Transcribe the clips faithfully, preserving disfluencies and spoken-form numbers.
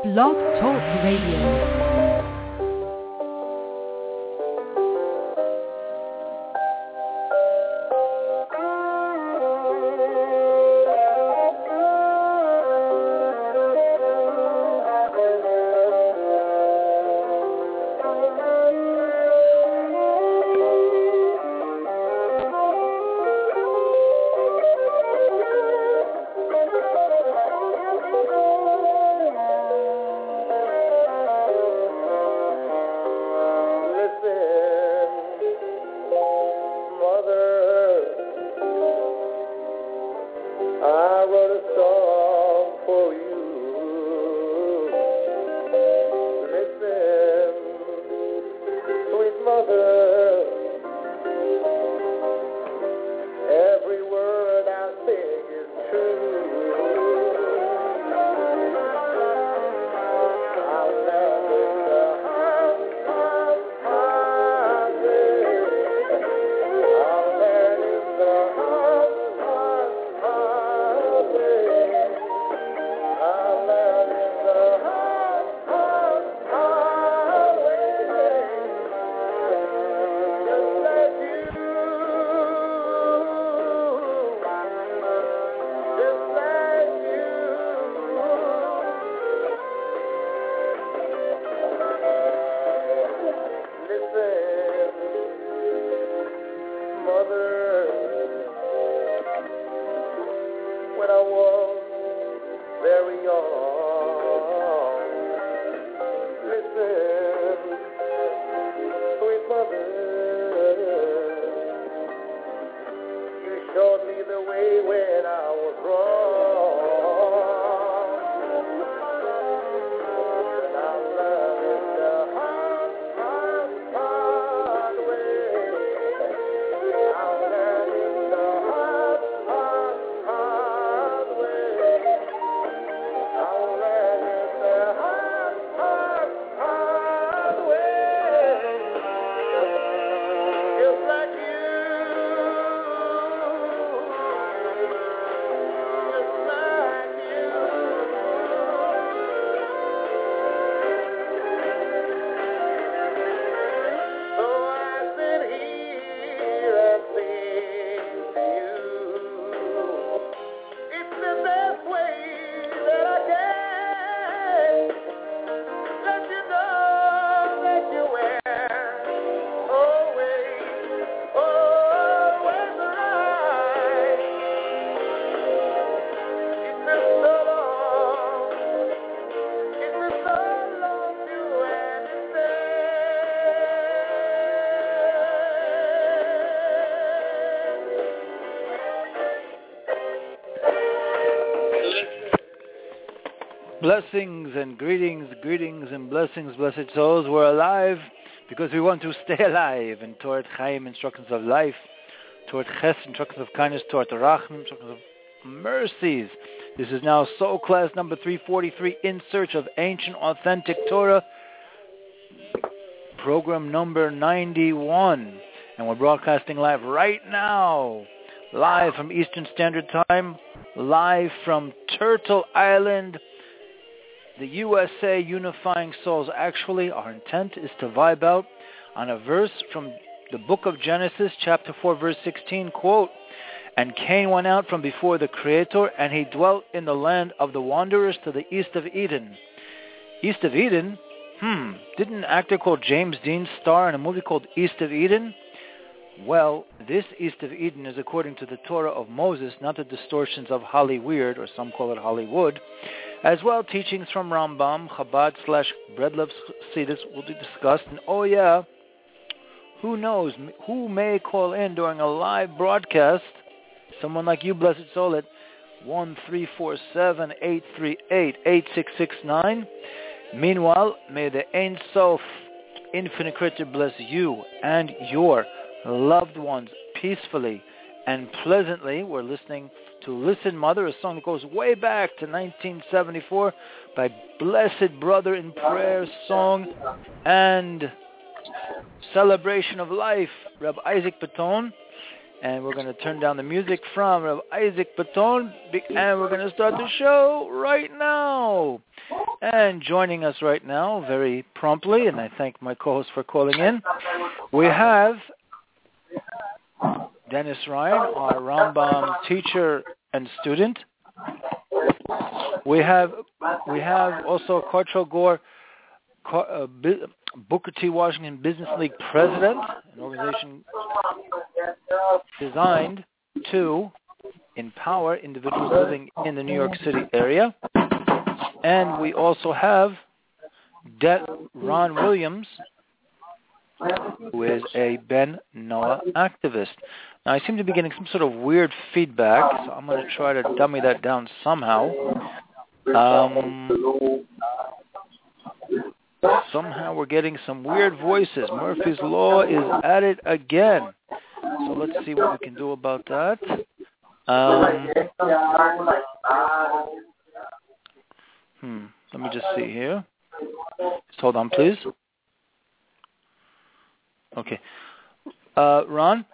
Blog Talk Radio. Blessings and greetings, greetings and blessings, blessed souls. We're alive because we want to stay alive. In Torah Chaim, instructions of life. Torah Ches, instructions of kindness. Torah Rachman, instructions of mercies. This is now Soul Class number three forty-three, In Search of Ancient Authentic Torah. Program number ninety-one. And we're broadcasting live right now. Live from Eastern Standard Time. Live from Turtle Island, the U S A Unifying Souls. Actually, our intent is to vibe out on a verse from the book of Genesis, chapter four, verse sixteen, quote, "And Cain went out from before the Creator, and he dwelt in the land of the wanderers to the east of Eden." East of Eden? Hmm, didn't an actor called James Dean star in a movie called East of Eden? Well, this East of Eden is according to the Torah of Moses, not the distortions of Hollyweird, or some call it Hollywood. As well, teachings from Rambam, Chabad slash Breadlove Chassidus will be discussed. And oh yeah, who knows, who may call in during a live broadcast? Someone like you, blessed soul, at one three four seven, eight three eight, eight six six nine. Meanwhile, may the Ein Sof Infinite Creator bless you and your loved ones peacefully and pleasantly. We're listening to Listen Mother, a song that goes way back to nineteen seventy-four by Blessed Brother in Prayer Song and Celebration of Life, Reb Isaac Baton. And we're going to turn down the music from Reb Isaac Baton, and we're going to start the show right now. And joining us right now very promptly, and I thank my co-host for calling in, we have Dennis Ryan, our Rambam teacher and student. We have we have also Cottrell Gore, uh, Booker T. Washington Business League president, an organization designed to empower individuals living in the New York City area. And we also have De- Ron Williams, who is a Ben Noah activist. Now, I seem to be getting some sort of weird feedback, so I'm going to try to dummy that down somehow. Um, somehow we're getting some weird voices. Murphy's Law is at it again. So let's see what we can do about that. Um, hmm. Let me just see here. Just hold on, please. Okay. Uh, Ron?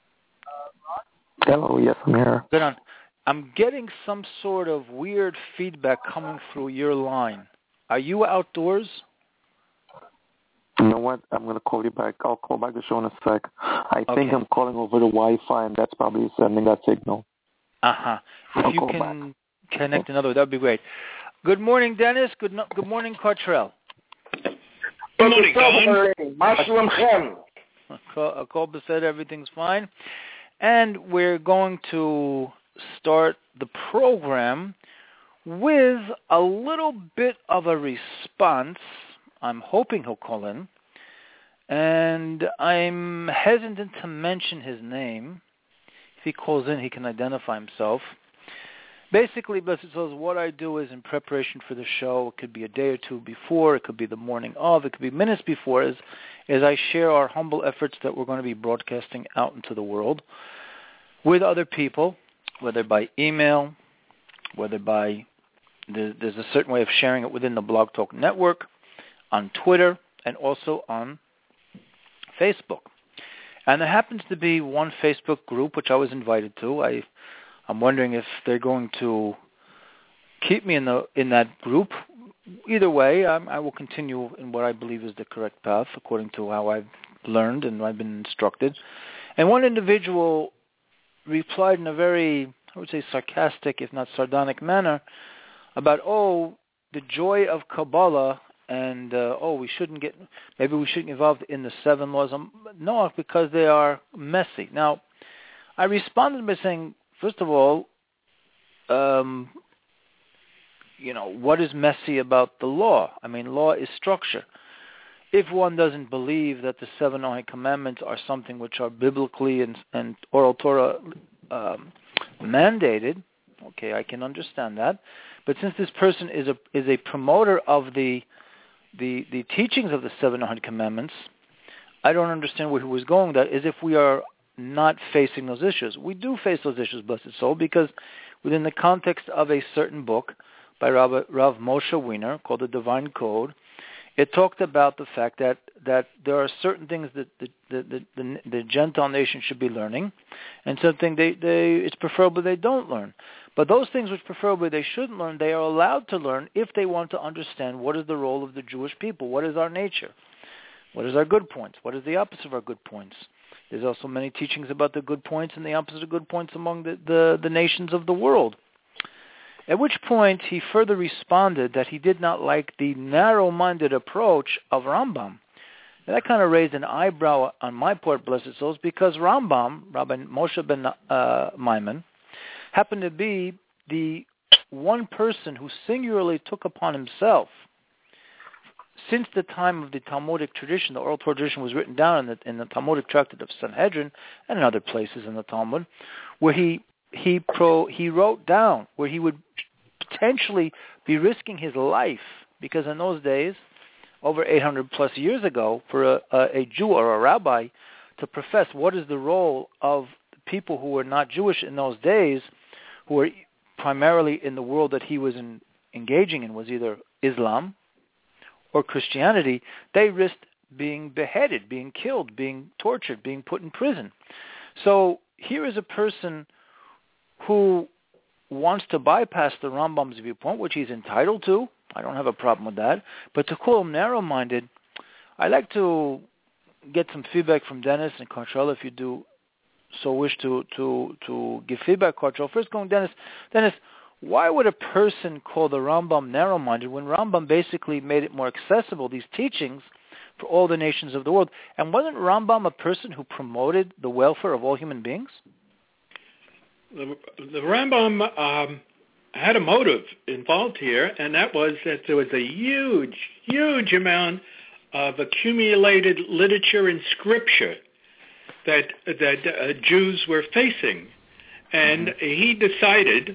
Hello, yes, I'm here. Good on. I'm getting some sort of weird feedback coming through your line. Are you outdoors? You know what? I'm going to call you back. I'll call back the show in a sec. I Okay. think I'm calling over the Wi-Fi, and that's probably sending that signal. Uh-huh. If I'll you call can back. connect another way, that would be great. Good morning, Dennis. Good no- good morning, Cottrell. Good morning, Don. Mashalom. A call said everything's fine. And we're going to start the program with a little bit of a response. I'm hoping he'll call in. And I'm hesitant to mention his name. If he calls in, he can identify himself. Basically, Blessed Souls, what I do is in preparation for the show, it could be a day or two before, it could be the morning of, it could be minutes before, is, is I share our humble efforts that we're going to be broadcasting out into the world with other people, whether by email, whether by, there's, there's a certain way of sharing it within the Blog Talk Network, on Twitter, and also on Facebook. And there happens to be one Facebook group which I was invited to. I I'm wondering if they're going to keep me in the in that group. Either way, I'm, I will continue in what I believe is the correct path, according to how I've learned and I've been instructed. And one individual replied in a very, I would say, sarcastic, if not sardonic manner about, oh, the joy of Kabbalah, and, uh, oh, we shouldn't get, maybe we shouldn't get involved in the seven laws of Noah because they are messy. Now, I responded by saying, first of all, um, you know, what is messy about the law? I mean, law is structure. If one doesn't believe that the seven Noahic commandments are something which are biblically and, and oral Torah um, mandated, okay, I can understand that. But since this person is a is a promoter of the the, the teachings of the seven Noahic commandments, I don't understand where he was going with that, is if we are not facing those issues. We do face those issues, blessed soul, because within the context of a certain book by Rav, Rav Moshe Weiner called The Divine Code, it talked about the fact that, that there are certain things that the, the, the, the, the Gentile nation should be learning, and something they, they it's preferable they don't learn. But those things which preferably they shouldn't learn, they are allowed to learn if they want to understand what is the role of the Jewish people, what is our nature, what is our good points, what is the opposite of our good points. There's also many teachings about the good points and the opposite of good points among the, the, the nations of the world. At which point he further responded that he did not like the narrow-minded approach of Rambam. And that kind of raised an eyebrow on my part, blessed souls, because Rambam, Rabbi Moshe ben uh, Maimon, happened to be the one person who singularly took upon himself, since the time of the Talmudic tradition, the oral Torah tradition was written down in the, in the Talmudic tractate of Sanhedrin and in other places in the Talmud, where he he pro he wrote down where he would potentially be risking his life, because in those days, over eight hundred plus years ago, for a, a, a Jew or a rabbi to profess what is the role of people who were not Jewish in those days, who were primarily in the world that he was in, engaging in, was either Islam or Christianity, they risked being beheaded, being killed, being tortured, being put in prison. So here is a person who wants to bypass the Rambam's viewpoint, which he's entitled to, I don't have a problem with that. But to call him narrow-minded, I'd like to get some feedback from Dennis and Cartrell, if you do so wish to, to, to give feedback, Cartrell. First going Dennis. Dennis, why would a person call the Rambam narrow-minded when Rambam basically made it more accessible, these teachings, for all the nations of the world? And wasn't Rambam a person who promoted the welfare of all human beings? The, the Rambam um, had a motive involved here, and that was that there was a huge, huge amount of accumulated literature and scripture that that uh, Jews were facing. And mm-hmm. he decided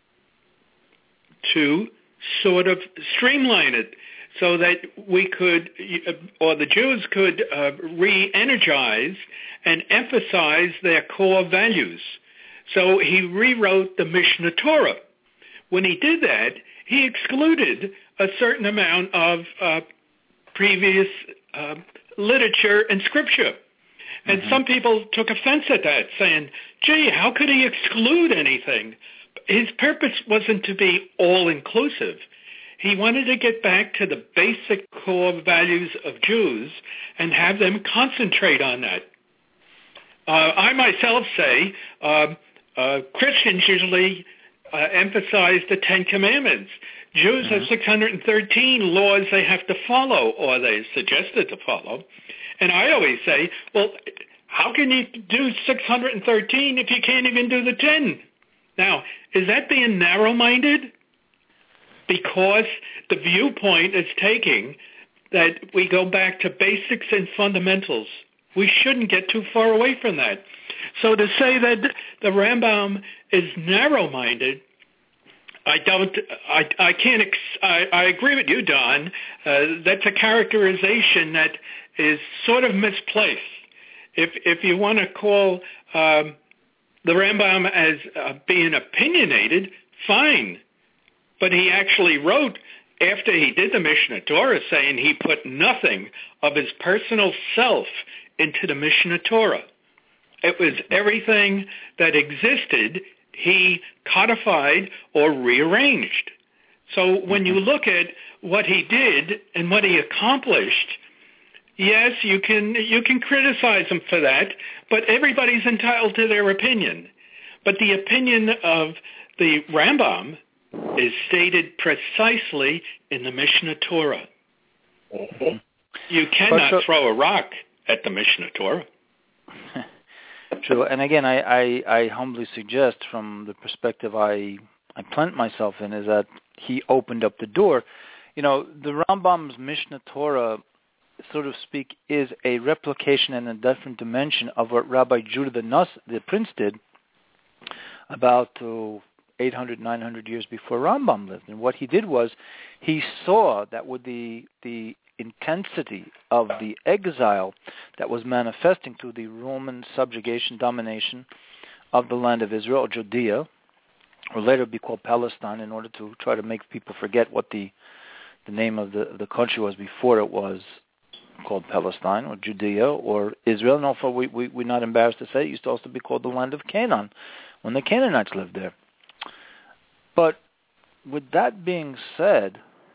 to sort of streamline it so that we could, or the Jews could uh, re-energize and emphasize their core values. So he rewrote the Mishnah Torah. When he did that, he excluded a certain amount of uh, previous uh, literature and scripture. And mm-hmm. some people took offense at that, saying, gee, how could he exclude anything? His purpose wasn't to be all-inclusive. He wanted to get back to the basic core values of Jews and have them concentrate on that. Uh, I myself say uh, uh, Christians usually uh, emphasize the Ten Commandments. Jews mm-hmm. have six hundred thirteen laws they have to follow, or they suggested to follow. And I always say, well, how can you do six hundred thirteen if you can't even do the ten? Now, is that being narrow-minded? Because the viewpoint is taking that we go back to basics and fundamentals. We shouldn't get too far away from that. So to say that the Rambam is narrow-minded, I don't, I, I can't, ex, I, I agree with you, Don. Uh, that's a characterization that is sort of misplaced. If if you want to call um, the Rambam as uh, being opinionated, fine. But he actually wrote, after he did the Mishnah Torah, saying he put nothing of his personal self into the Mishnah Torah. It was everything that existed he codified or rearranged. So when you look at what he did and what he accomplished, yes, you can you can criticize him for that, but everybody's entitled to their opinion. But the opinion of the Rambam is stated precisely in the Mishnah Torah. Mm-hmm. You cannot so, throw a rock at the Mishnah Torah. True, and again, I, I, I humbly suggest, from the perspective I I plant myself in, is that he opened up the door. You know, the Rambam's Mishnah Torah, so to speak, is a replication in a different dimension of what Rabbi Judah the, Nus, the Prince did about uh, eight hundred, nine hundred years before Rambam lived. And what he did was he saw that with the the intensity of the exile that was manifesting through the Roman subjugation, domination of the land of Israel, or Judea, or later be called Palestine, in order to try to make people forget what the the name of the, the country was before it was called Palestine, or Judea, or Israel. And also, we, we, we're not embarrassed to say it used to also be called the land of Canaan, when the Canaanites lived there. But with that being said,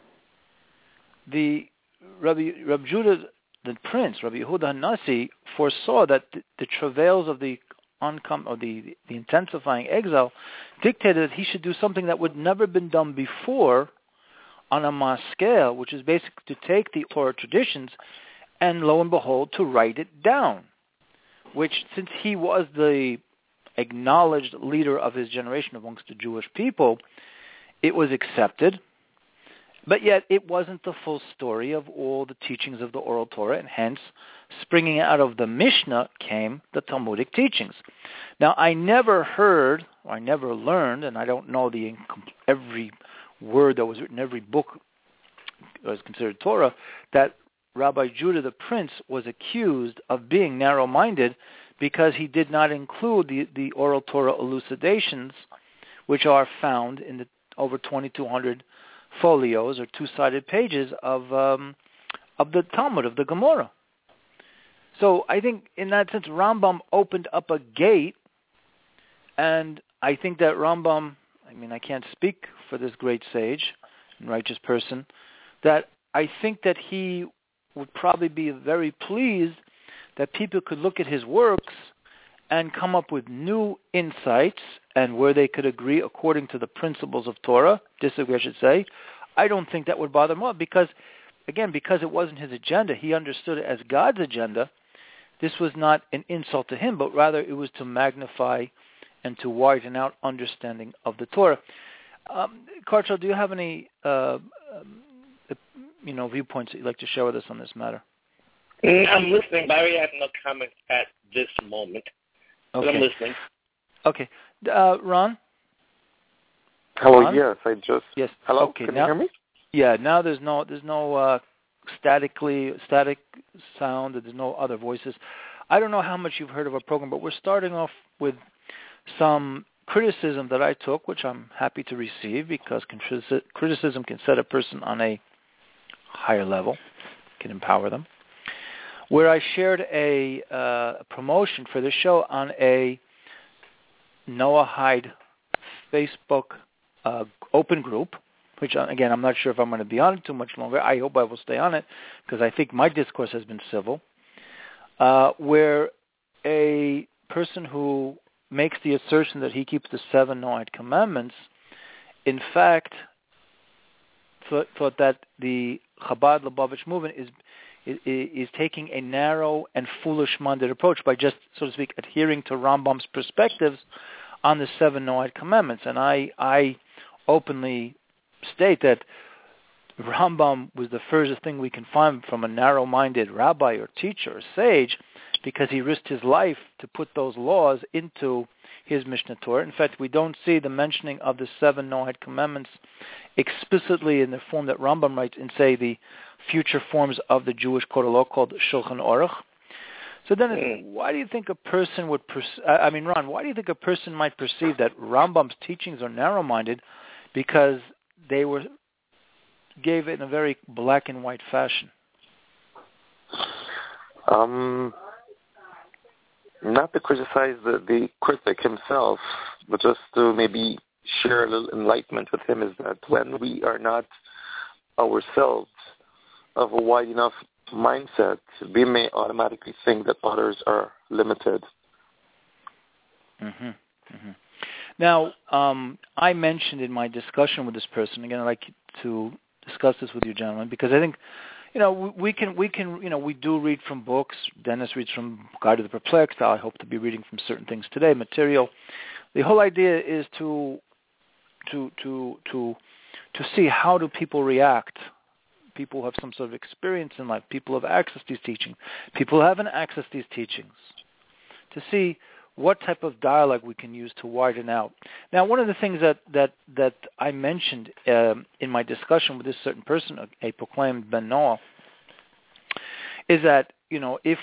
the Rabbi, Rabbi Judah, the Prince, Rabbi Yehuda HaNasi, foresaw that the, the travails of the oncom, or the, the intensifying exile dictated that he should do something that would never been done before on a mass scale, which is basically to take the Torah traditions and, lo and behold, to write it down, which, since he was the acknowledged leader of his generation amongst the Jewish people, it was accepted. But yet it wasn't the full story of all the teachings of the oral Torah, and hence, springing out of the Mishnah came the Talmudic teachings. Now, I never heard, or I never learned, and I don't know the every word that was written, every book that was considered Torah, that Rabbi Judah the Prince was accused of being narrow-minded because he did not include the, the oral Torah elucidations, which are found in the over twenty-two hundred folios or two-sided pages of um, of the Talmud, of the Gemara. So I think in that sense, Rambam opened up a gate, and I think that Rambam, I mean, I can't speak for this great sage, and righteous person, that I think that he would probably be very pleased that people could look at his works and come up with new insights, and where they could agree according to the principles of Torah, disagree I should say, I don't think that would bother him at, because, again, because it wasn't his agenda, he understood it as God's agenda. This was not an insult to him, but rather it was to magnify and to widen out understanding of the Torah. Um, Karchel, do you have any uh, um, you know, viewpoints that you'd like to share with us on this matter? I'm listening, Barry. I have no comment at this moment. Okay. But I'm listening. Okay. Uh, Ron? Hello, Ron? yes, I just... Yes. Hello, okay, can now, you hear me? Yeah, now there's no there's no uh, statically static sound, there's no other voices. I don't know how much you've heard of our program, but we're starting off with some criticism that I took, which I'm happy to receive, because criticism can set a person on a higher level, can empower them, where I shared a, uh, a promotion for this show on a Noah Hyde Facebook uh, open group, which, again, I'm not sure if I'm going to be on it too much longer. I hope I will stay on it, because I think my discourse has been civil, uh, where a person who makes the assertion that he keeps the seven Noahide commandments, in fact, thought, thought that the Chabad Lubavitch movement is, is is taking a narrow and foolish-minded approach by just, so to speak, adhering to Rambam's perspectives on the seven Noahide commandments. And I I openly state that Rambam was the furthest thing we can find from a narrow-minded rabbi or teacher or sage, because he risked his life to put those laws into his Mishnah Torah. In fact, we don't see the mentioning of the seven Noahide commandments explicitly in the form that Rambam writes in, say, the future forms of the Jewish code of law called Shulchan Aruch. So then, it's, why do you think a person would, pers- I mean, Ron, why do you think a person might perceive that Rambam's teachings are narrow-minded because they were gave it in a very black and white fashion? Um, not to criticize the, the critic himself, but just to maybe share a little enlightenment with him, is that when we are not ourselves of a wide enough mindset, we may automatically think that others are limited. Mm-hmm. Mm-hmm. Now, um, I mentioned in my discussion with this person, again, I'd like to discuss this with you, gentlemen, because I think, you know, we, we can, we can, you know, we do read from books. Dennis reads from Guide to the Perplexed. I hope to be reading from certain things today, material. The whole idea is to, to, to, to, to see how do people react. People who have some sort of experience in life. People who have access to these teachings. People who haven't accessed these teachings. To see what type of dialogue we can use to widen out. Now, one of the things that, that, that I mentioned um, in my discussion with this certain person, a, a proclaimed Ben Noah, is that, you know, if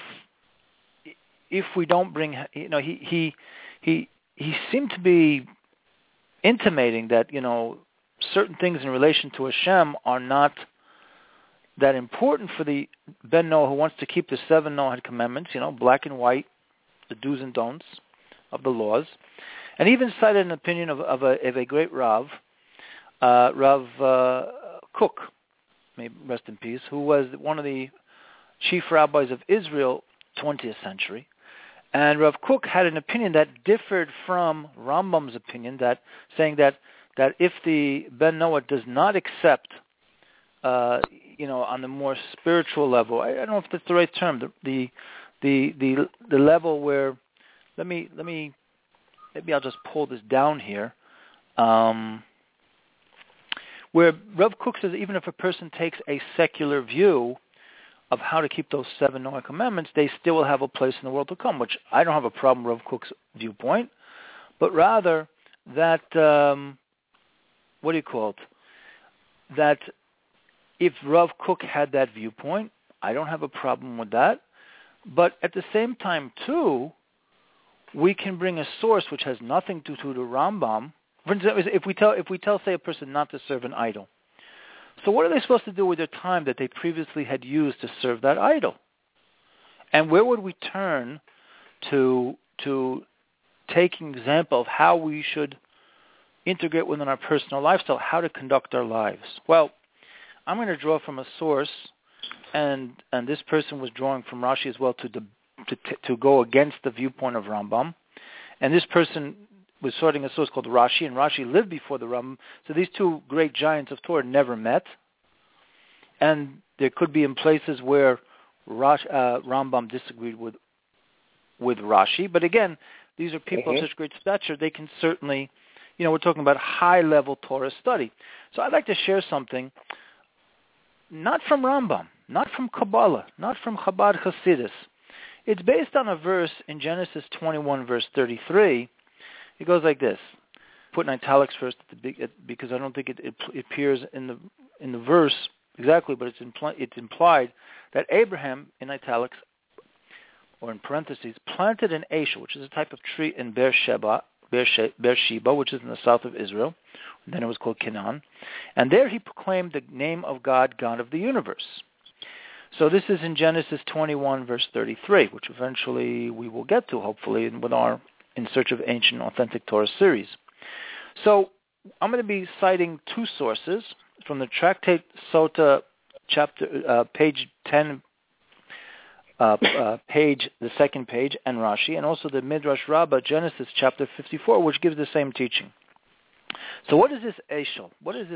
if we don't bring, you know, he he he he seemed to be intimating that, you know, certain things in relation to Hashem are not that important for the Ben Noah who wants to keep the seven Noahide commandments, you know, black and white, the do's and don'ts of the laws, and even cited an opinion of, of, a, of a great Rav, uh, Rav uh, Kook, may rest in peace, who was one of the chief rabbis of Israel, twentieth century. And Rav Kook had an opinion that differed from Rambam's opinion, that saying that that if the Ben Noah does not accept, uh, you know, on the more spiritual level, I, I don't know if that's the right term, the the the the, the level where, let me let me maybe I'll just pull this down here, um, where Rav Kook says even if a person takes a secular view of how to keep those seven Noah commandments, they still will have a place in the world to come, which I don't have a problem with Rav Kook's viewpoint, but rather that, um, what do you call it, that if Rav Kook had that viewpoint, I don't have a problem with that, but at the same time, too, we can bring a source which has nothing to do to Rambam. For instance, if we tell, if we tell, say, a person not to serve an idol, so what are they supposed to do with their time that they previously had used to serve that idol? And where would we turn to to take an example of how we should integrate within our personal lifestyle, how to conduct our lives. Well, I'm going to draw from a source, and and this person was drawing from Rashi as well to the, to to go against the viewpoint of Rambam. And this person was citing a source called Rashi, and Rashi lived before the Rambam. So these two great giants of Torah never met. And there could be in places where Rash, uh, Rambam disagreed with with Rashi. But again, these are people mm-hmm. of such great stature, they can certainly, you know, we're talking about high-level Torah study. So I'd like to share something, not from Rambam, not from Kabbalah, not from Chabad Hasidus. It's based on a verse in Genesis twenty-one, verse thirty-three. It goes like this. Put in italics first at the big, because I don't think it, it, it appears in the in the verse exactly, but it's, impl- it's implied that Abraham, in italics, or in parentheses, planted an ashel, which is a type of tree in Beersheba, Beersheba, which is in the south of Israel. Then it was called Canaan. And there he proclaimed the name of God, God of the universe. So this is in Genesis twenty-one, verse thirty-three, which eventually we will get to, hopefully, with our In Search of Ancient Authentic Torah series. So I'm going to be citing two sources from the Tractate Sota, chapter, uh, page ten, uh, uh, page, the second page, and Rashi, and also the Midrash Rabbah, Genesis chapter fifty-four, which gives the same teaching. So what is this ashel? What is this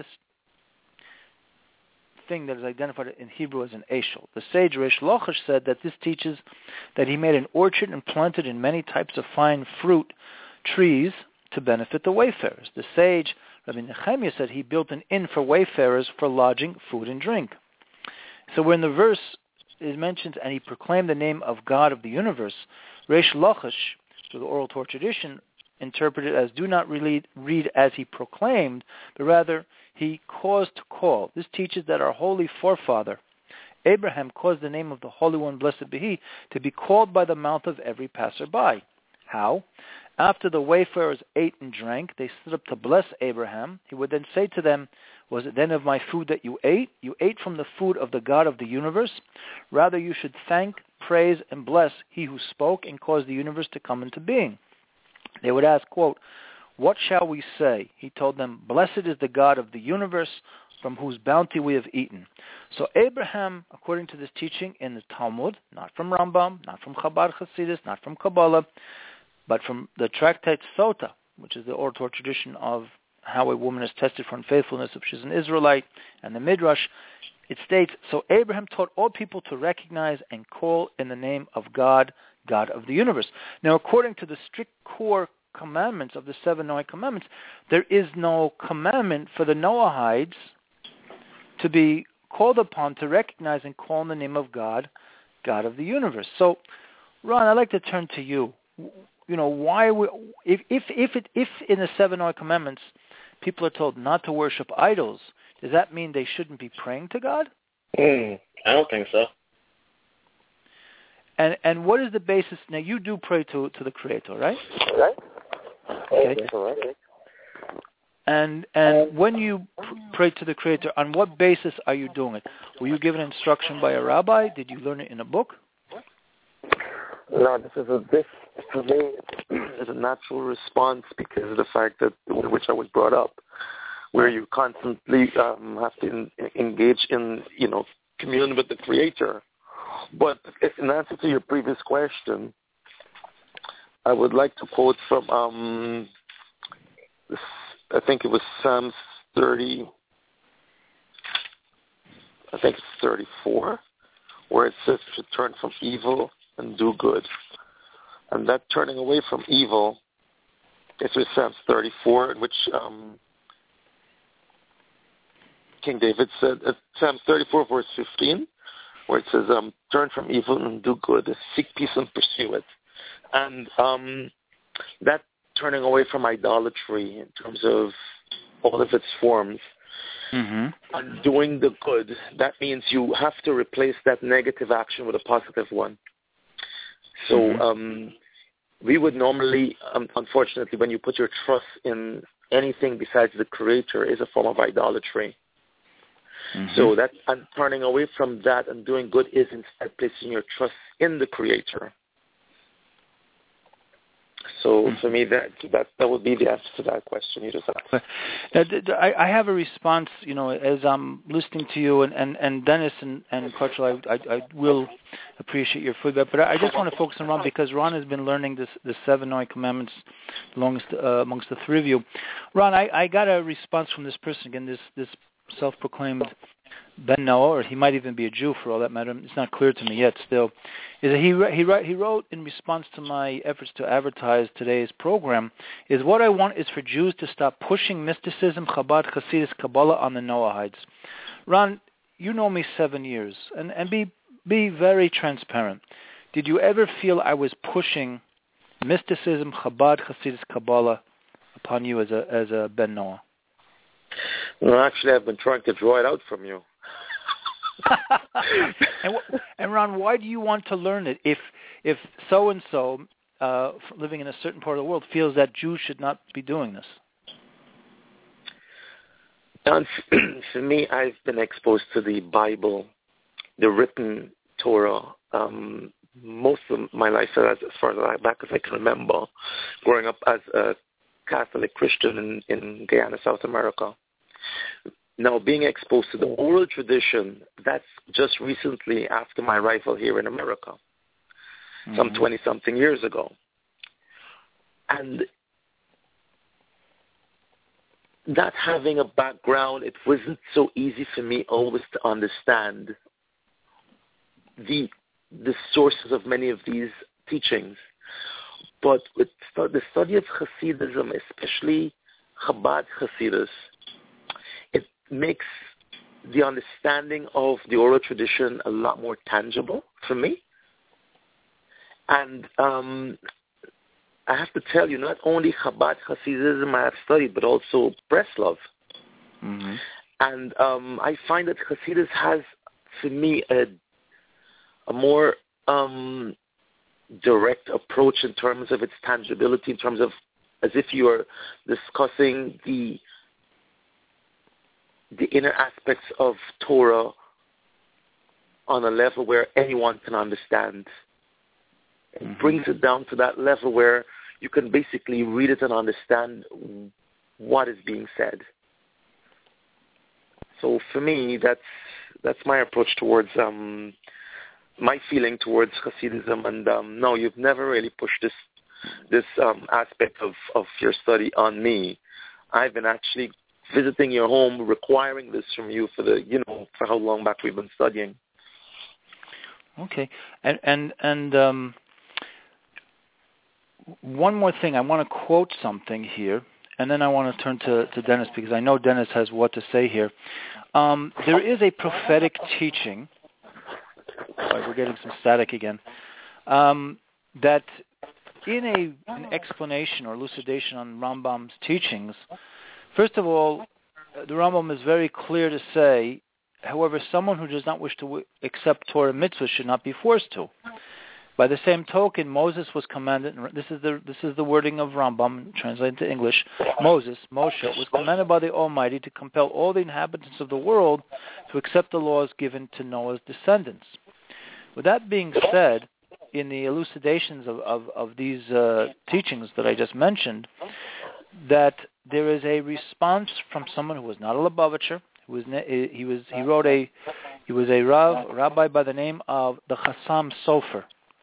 thing that is identified in Hebrew as an ashel? The sage Reish Lachish said that this teaches that he made an orchard and planted in many types of fine fruit trees to benefit the wayfarers. The sage Rabbi Nehemiah said he built an inn for wayfarers for lodging, food, and drink. So when the verse is mentioned, and he proclaimed the name of God of the universe, Reish Lachish, through the oral Torah tradition, interpreted as do not read, read as he proclaimed, but rather he caused to call. This teaches that our holy forefather, Abraham, caused the name of the Holy One, blessed be he, to be called by the mouth of every passerby. How? After the wayfarers ate and drank, they stood up to bless Abraham. He would then say to them, was it then of my food that you ate? You ate from the food of the God of the universe. Rather you should thank, praise, and bless he who spoke and caused the universe to come into being. They would ask, quote, what shall we say? He told them, blessed is the God of the universe, from whose bounty we have eaten. So Abraham, according to this teaching in the Talmud, not from Rambam, not from Chabad Hasidus, not from Kabbalah, but from the Tractate Sota, which is the oral Torah tradition of how a woman is tested for unfaithfulness if she's an Israelite, and the Midrash, it states, so Abraham taught all people to recognize and call in the name of God, God of the universe. Now, according to the strict core commandments of the seven Noahic commandments, there is no commandment for the Noahides to be called upon to recognize and call in the name of God, God of the universe. So, Ron, I'd like to turn to you. You know, why we, if if if it, if in the seven Noahic commandments people are told not to worship idols, does that mean they shouldn't be praying to God? Mm, I don't think so. And and what is the basis? Now you do pray to, to the Creator, right? Right. Okay. Okay. And and when you pr- pray to the Creator, on what basis are you doing it? Were you given instruction by a rabbi? Did you learn it in a book? No, this is a this for me is a natural response because of the fact that with which I was brought up, where you constantly um, have to in, engage in you know commune with the Creator. But in answer to your previous question, I would like to quote from um, this, I think it was Psalms thirty. I think it's thirty-four, where it says to turn from evil and do good. And that turning away from evil, it's with Psalms thirty-four, in which um, King David said, uh, Psalms thirty-four, verse fifteen, where it says, um, turn from evil and do good, seek peace and pursue it. And um, that turning away from idolatry in terms of all of its forms, mm-hmm. and doing the good, that means you have to replace that negative action with a positive one. So mm-hmm. um, we would normally, um, unfortunately, when you put your trust in anything besides the Creator, is a form of idolatry. Mm-hmm. So that and turning away from that and doing good is instead placing your trust in the Creator. So for me, that that that would be the answer to that question you just asked. I, I have a response, you know, as I'm listening to you, and, and, and Dennis and, and Crutchell, I, I, I will appreciate your feedback, but I just want to focus on Ron because Ron has been learning this, the seven Noah commandments amongst, uh, amongst the three of you. Ron, I, I got a response from this person, again, this, this self-proclaimed Ben Noah, or he might even be a Jew for all that matter. It's not clear to me yet still. Is that he, he, he wrote in response to my efforts to advertise today's program, is what I want is for Jews to stop pushing mysticism, Chabad, Hasidus, Kabbalah on the Noahites. Ron, you know me seven years, and, and be, be very transparent. Did you ever feel I was pushing mysticism, Chabad, Hasidus, Kabbalah upon you as a, as a Ben Noah? Well, actually, I've been trying to draw it out from you. and, and Ron, why do you want to learn it if if so and so uh, living in a certain part of the world feels that Jews should not be doing this? And for me, I've been exposed to the Bible, the written Torah, um, most of my life, as, as far as back as I can remember, growing up as a Catholic Christian in, in Guyana, South America. Now, being exposed to the oral tradition, that's just recently after my arrival here in America, mm-hmm. some twenty-something years ago. And not having a background, it wasn't so easy for me always to understand the the sources of many of these teachings. But with the study of Hasidism, especially Chabad Hasidus, it makes the understanding of the oral tradition a lot more tangible for me. And um, I have to tell you, not only Chabad Hasidism I have studied, but also Breslov. Mm-hmm. And um, I find that Hasidus has, for me, a, a more um, direct approach in terms of its tangibility, in terms of as if you are discussing the the inner aspects of Torah on a level where anyone can understand. It mm-hmm. brings it down to that level where you can basically read it and understand what is being said. So for me, that's that's my approach towards um, my feeling towards Hasidism. And um, no, you've never really pushed this this um, aspect of, of your study on me. I've been actually visiting your home, requiring this from you for the, you know, for how long back we've been studying. Okay, and and and um, one more thing, I want to quote something here, and then I want to turn to, to Dennis because I know Dennis has what to say here. Um, there is a prophetic teaching. Sorry, we're getting some static again. Um, that in a an explanation or elucidation on Rambam's teachings, first of all, the Rambam is very clear to say, however, someone who does not wish to w- accept Torah mitzvahs should not be forced to. By the same token, Moses was commanded, and this is the this is the wording of Rambam, translated to English, Moses, Moshe, was commanded by the Almighty to compel all the inhabitants of the world to accept the laws given to Noah's descendants. With that being said, in the elucidations of, of, of these uh, teachings that I just mentioned, that there is a response from someone who was not a Lubavitcher. Who was he was he wrote a he was a Rav, rabbi by the name of the Chassam Sofer,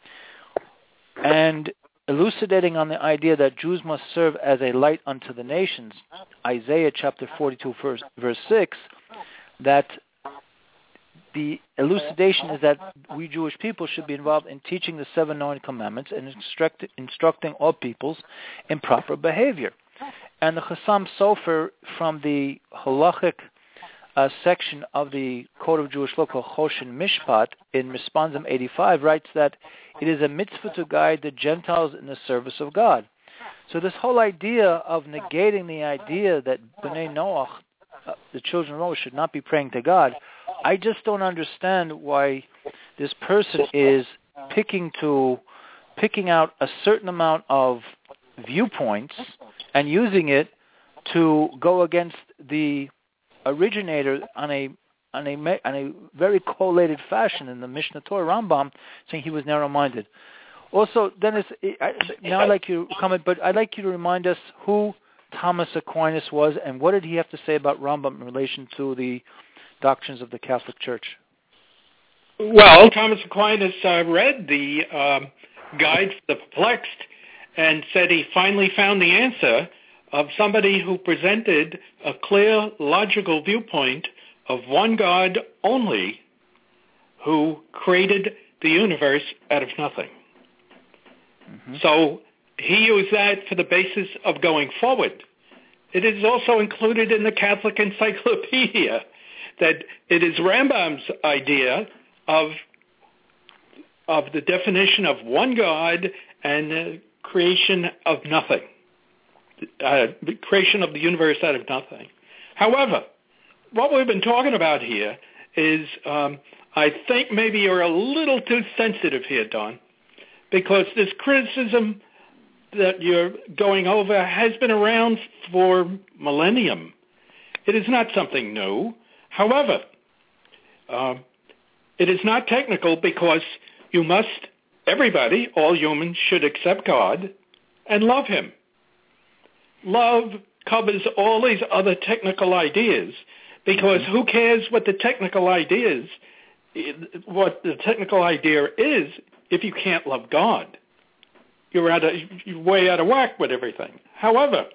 and elucidating on the idea that Jews must serve as a light unto the nations. Isaiah chapter forty-two verse, verse six, that the elucidation is that we Jewish people should be involved in teaching the seven known commandments and instruct, instructing all peoples in proper behavior. And the Chassam Sofer from the halachic uh, section of the Code of Jewish Law called Choshen Mishpat in Responsum eighty-five writes that it is a mitzvah to guide the Gentiles in the service of God. So this whole idea of negating the idea that Bnei Noach, uh, the children of Noah, should not be praying to God, I just don't understand why this person is picking to picking out a certain amount of viewpoints and using it to go against the originator on a on a on a very correlated fashion in the Mishnah Torah Rambam, saying he was narrow-minded. Also, Dennis, I, now I'd like you to comment, but I'd like you to remind us who Thomas Aquinas was and what did he have to say about Rambam in relation to the doctrines of the Catholic Church? Well, Thomas Aquinas uh, read the um, Guide for the Perplexed and said he finally found the answer of somebody who presented a clear, logical viewpoint of one God only who created the universe out of nothing. Mm-hmm. So he used that for the basis of going forward. It is also included in the Catholic Encyclopedia that it is Rambam's idea of of the definition of one God and the creation of nothing, uh, the creation of the universe out of nothing. However, what we've been talking about here is, um, I think maybe you're a little too sensitive here, Don, because this criticism that you're going over has been around for millennium. It is not something new. However, uh, it is not technical because you must, everybody, all humans, should accept God and love him. Love covers all these other technical ideas because who cares what the technical ideas, what the technical idea is if you can't love God? You're, out of, you're way out of whack with everything. However,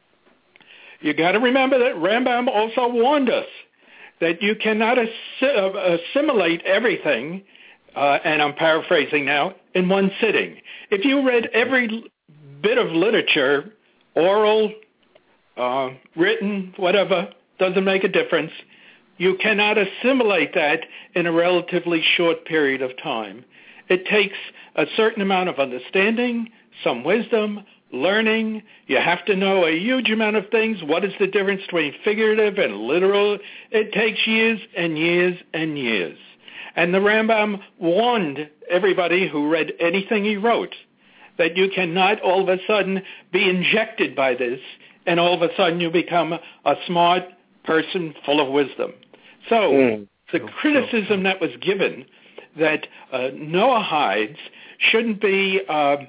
you got to remember that Rambam also warned us that you cannot assi- assimilate everything, uh, and I'm paraphrasing now, in one sitting. If you read every bit of literature, oral, uh, written, whatever, doesn't make a difference, you cannot assimilate that in a relatively short period of time. It takes a certain amount of understanding, some wisdom, learning. You have to know a huge amount of things. What is the difference between figurative and literal? It takes years and years and years. And the Rambam warned everybody who read anything he wrote that you cannot all of a sudden be injected by this and all of a sudden you become a smart person full of wisdom. So mm. the criticism that was given that uh, Noahides shouldn't be uh,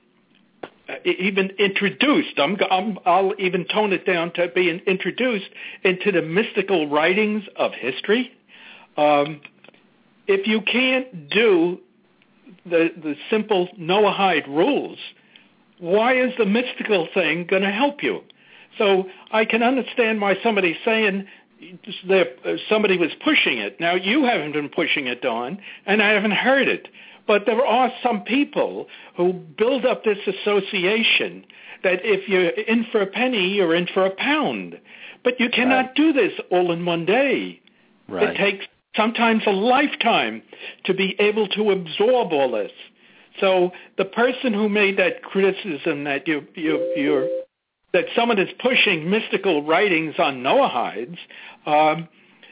even introduced, I'm, I'm, I'll even tone it down to being introduced into the mystical writings of history. Um, if you can't do the, the simple Noahide rules, why is the mystical thing going to help you? So I can understand why somebody's saying that somebody was pushing it. Now, you haven't been pushing it, Don, and I haven't heard it. But there are some people who build up this association that if you're in for a penny, you're in for a pound. But you cannot right. do this all in one day. Right. It takes sometimes a lifetime to be able to absorb all this. So the person who made that criticism that you, you, you're that someone is pushing mystical writings on Noahides um,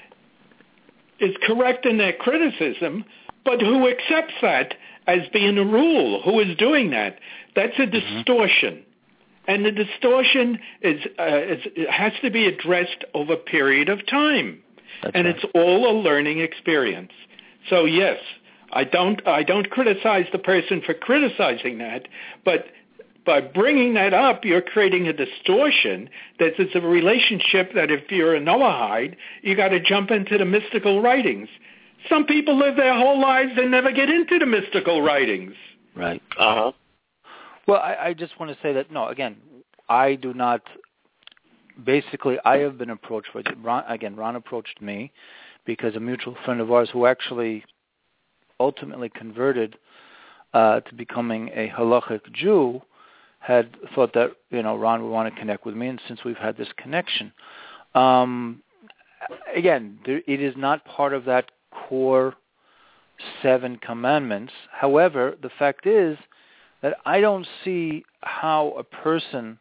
is correct in their criticism, but who accepts that as being a rule? Who is doing that? That's a distortion. Mm-hmm. And the distortion is, uh, is it has to be addressed over a period of time. That's and right. It's all a learning experience. So yes, I don't I don't criticize the person for criticizing that, but by bringing that up, you're creating a distortion that it's a relationship that if you're a Noahide, you got to jump into the mystical writings. Some people live their whole lives and never get into the mystical writings. Right. Uh-huh. Well, I, I just want to say that, no, again, I do not, basically, I have been approached, by, Ron, again, Ron approached me because a mutual friend of ours who actually ultimately converted uh, to becoming a halachic Jew had thought that, you know, Ron would want to connect with me, and since we've had this connection, um, again, there, it is not part of that core seven commandments. However, the fact is that I don't see how a person,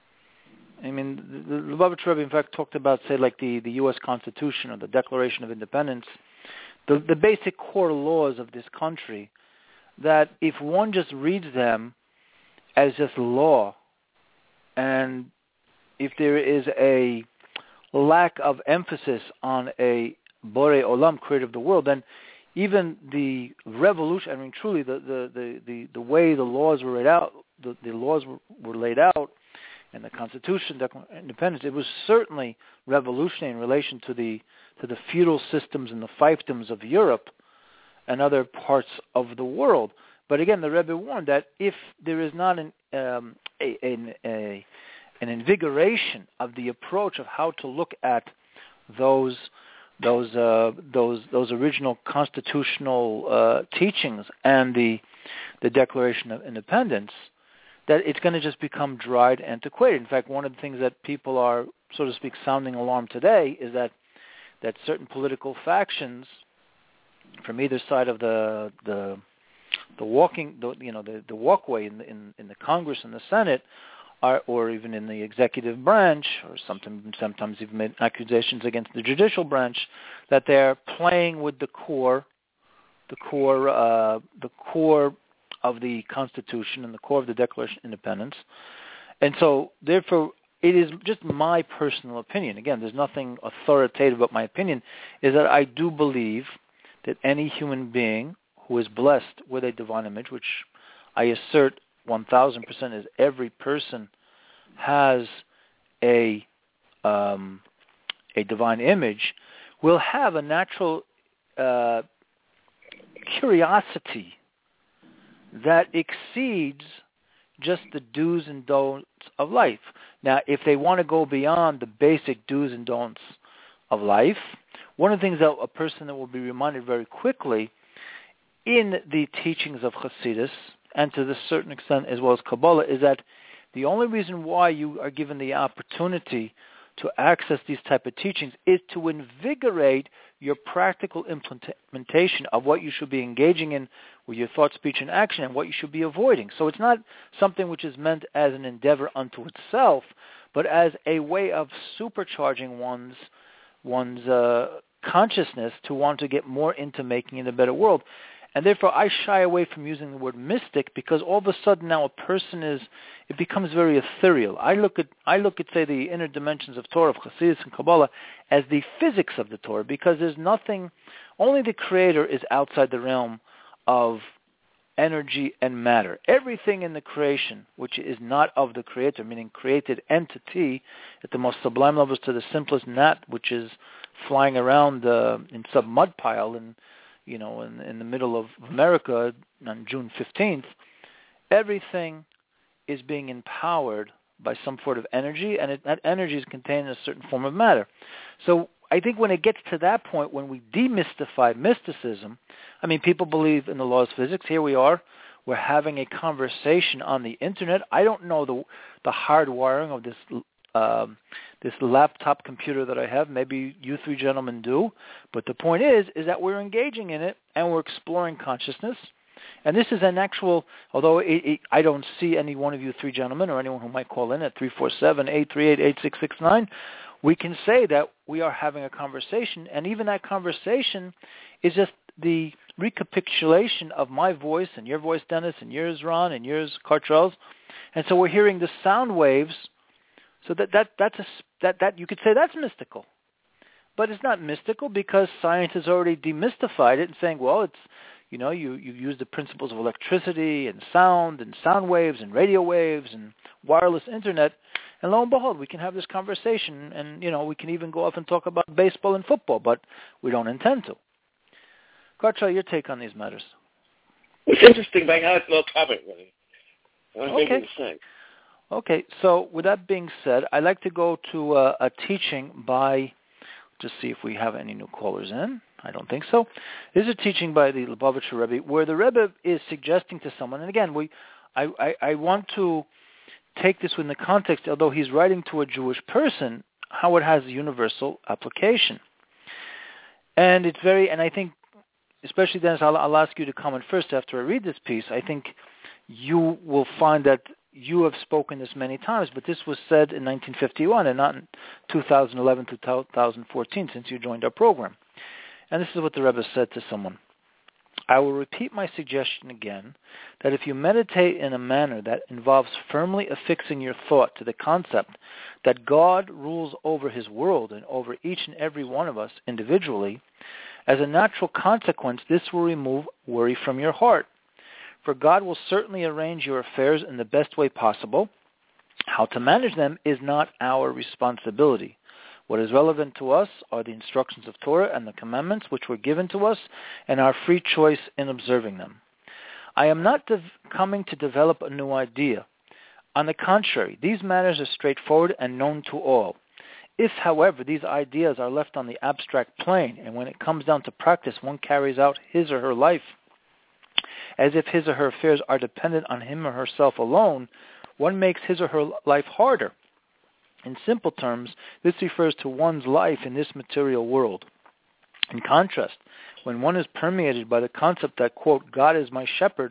I mean, the, the Lubavitch Rebbe, in fact, talked about, say, like the, the U S Constitution or the Declaration of Independence, the, the basic core laws of this country, that if one just reads them as just law, and if there is a lack of emphasis on a Borei Olam, creator of the world, then even the revolution, I mean, truly, the, the, the, the, the way the laws were laid out, the, the laws were, were laid out, and the Constitution, Declaration of Independence, it was certainly revolutionary in relation to the to the feudal systems and the fiefdoms of Europe and other parts of the world. But again, the Rebbe warned that if there is not an um, a, a, a an invigoration of the approach of how to look at those those uh, those those original constitutional uh, teachings and the the Declaration of Independence, that it's going to just become dried, antiquated. In fact, one of the things that people are, so to speak, sounding alarm today is that that certain political factions from either side of the the the walking, the, you know, the, the walkway in the, in, in the Congress and the Senate, are, or even in the executive branch, or sometimes sometimes even made accusations against the judicial branch, that they're playing with the core, the core, uh, the core of the Constitution and the core of the Declaration of Independence, and so therefore it is just my personal opinion. Again, there's nothing authoritative about my opinion. Is that I do believe that any human being who is blessed with a divine image, which I assert one thousand percent is every person has a um, a divine image, will have a natural uh, curiosity that exceeds just the do's and don'ts of life. Now, if they want to go beyond the basic do's and don'ts of life, one of the things that a person that will be reminded very quickly in the teachings of Hasidus, and to a certain extent as well as Kabbalah, is that the only reason why you are given the opportunity to access these type of teachings is to invigorate your practical implementation of what you should be engaging in with your thought, speech, and action, and what you should be avoiding. So it's not something which is meant as an endeavor unto itself, but as a way of supercharging one's one's uh, consciousness to want to get more into making it a better world. And therefore, I shy away from using the word mystic, because all of a sudden now a person is, it becomes very ethereal. I look at, I look at, say, the inner dimensions of Torah, of Hasidus and Kabbalah, as the physics of the Torah, because there's nothing, only the Creator is outside the realm of energy and matter. Everything in the creation, which is not of the Creator, meaning created entity, at the most sublime levels to the simplest gnat, which is flying around uh, in some mud pile and you know, in, in the middle of America on June fifteenth, everything is being empowered by some sort of energy, and it, that energy is contained in a certain form of matter. So I think when it gets to that point, when we demystify mysticism, I mean, people believe in the laws of physics. Here we are. We're having a conversation on the Internet. I don't know the the hardwiring of this Um, this laptop computer that I have. Maybe you three gentlemen do. But the point is, is that we're engaging in it and we're exploring consciousness. And this is an actual, although it, it, I don't see any one of you three gentlemen or anyone who might call in at three four seven, eight three eight, eight six six nine, we can say that we are having a conversation. And even that conversation is just the recapitulation of my voice and your voice, Dennis, and yours, Ron, and yours, Cartrell's. And so we're hearing the sound waves. So that that that's a, that that you could say that's mystical, but it's not mystical because science has already demystified it and saying, well, it's you know you you use the principles of electricity and sound and sound waves and radio waves and wireless internet, and lo and behold, we can have this conversation, and you know we can even go off and talk about baseball and football, but we don't intend to. Gartrell, your take on these matters? It's interesting, but I have no comment really. I don't okay. think it's the same. Okay, so with that being said, I'd like to go to uh, a teaching by, just see if we have any new callers in. I don't think so. This is a teaching by the Lubavitcher Rebbe, where the Rebbe is suggesting to someone, and again, we, I, I, I want to take this within the context, although he's writing to a Jewish person, how it has a universal application. And it's very, and I think, especially Dennis, I'll, I'll ask you to comment first after I read this piece. I think you will find that you have spoken this many times, but this was said in nineteen fifty-one and not in two thousand eleven to two thousand fourteen since you joined our program. And this is what the Rebbe said to someone. I will repeat my suggestion again, that if you meditate in a manner that involves firmly affixing your thought to the concept that God rules over his world and over each and every one of us individually, As a natural consequence, this will remove worry from your heart. For God will certainly arrange your affairs in the best way possible. How to manage them is not our responsibility. What is relevant to us are the instructions of Torah and the commandments which were given to us and our free choice in observing them. I am not de- coming to develop a new idea. On the contrary, these matters are straightforward and known to all. If, however, these ideas are left on the abstract plane, and when it comes down to practice, one carries out his or her life as if his or her affairs are dependent on him or herself alone, one makes his or her life harder. In simple terms, this refers to one's life in this material world. In contrast, when one is permeated by the concept that, quote, God is my shepherd,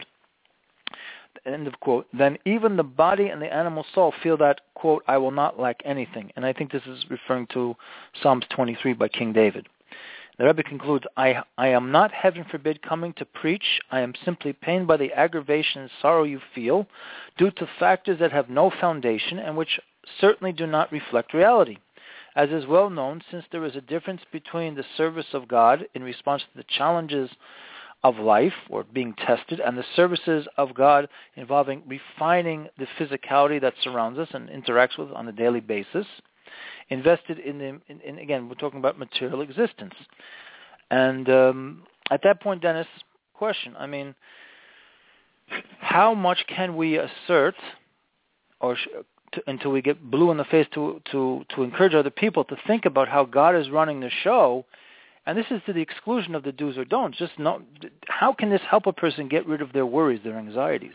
end of quote, then even the body and the animal soul feel that, quote, I will not lack anything. And I think this is referring to Psalms twenty-three by King David. The Rebbe concludes, I, I am not, heaven forbid, coming to preach. I am simply pained by the aggravation and sorrow you feel due to factors that have no foundation and which certainly do not reflect reality. As is well known, since there is a difference between the service of God in response to the challenges of life or being tested and the services of God involving refining the physicality that surrounds us and interacts with on a daily basis, invested in, the, in, in again, we're talking about material existence. And um, at that point, Dennis, question, I mean, how much can we assert, or sh- to, until we get blue in the face to, to, to encourage other people to think about how God is running the show, and this is to the exclusion of the do's or don'ts. Just know, how can this help a person get rid of their worries, their anxieties?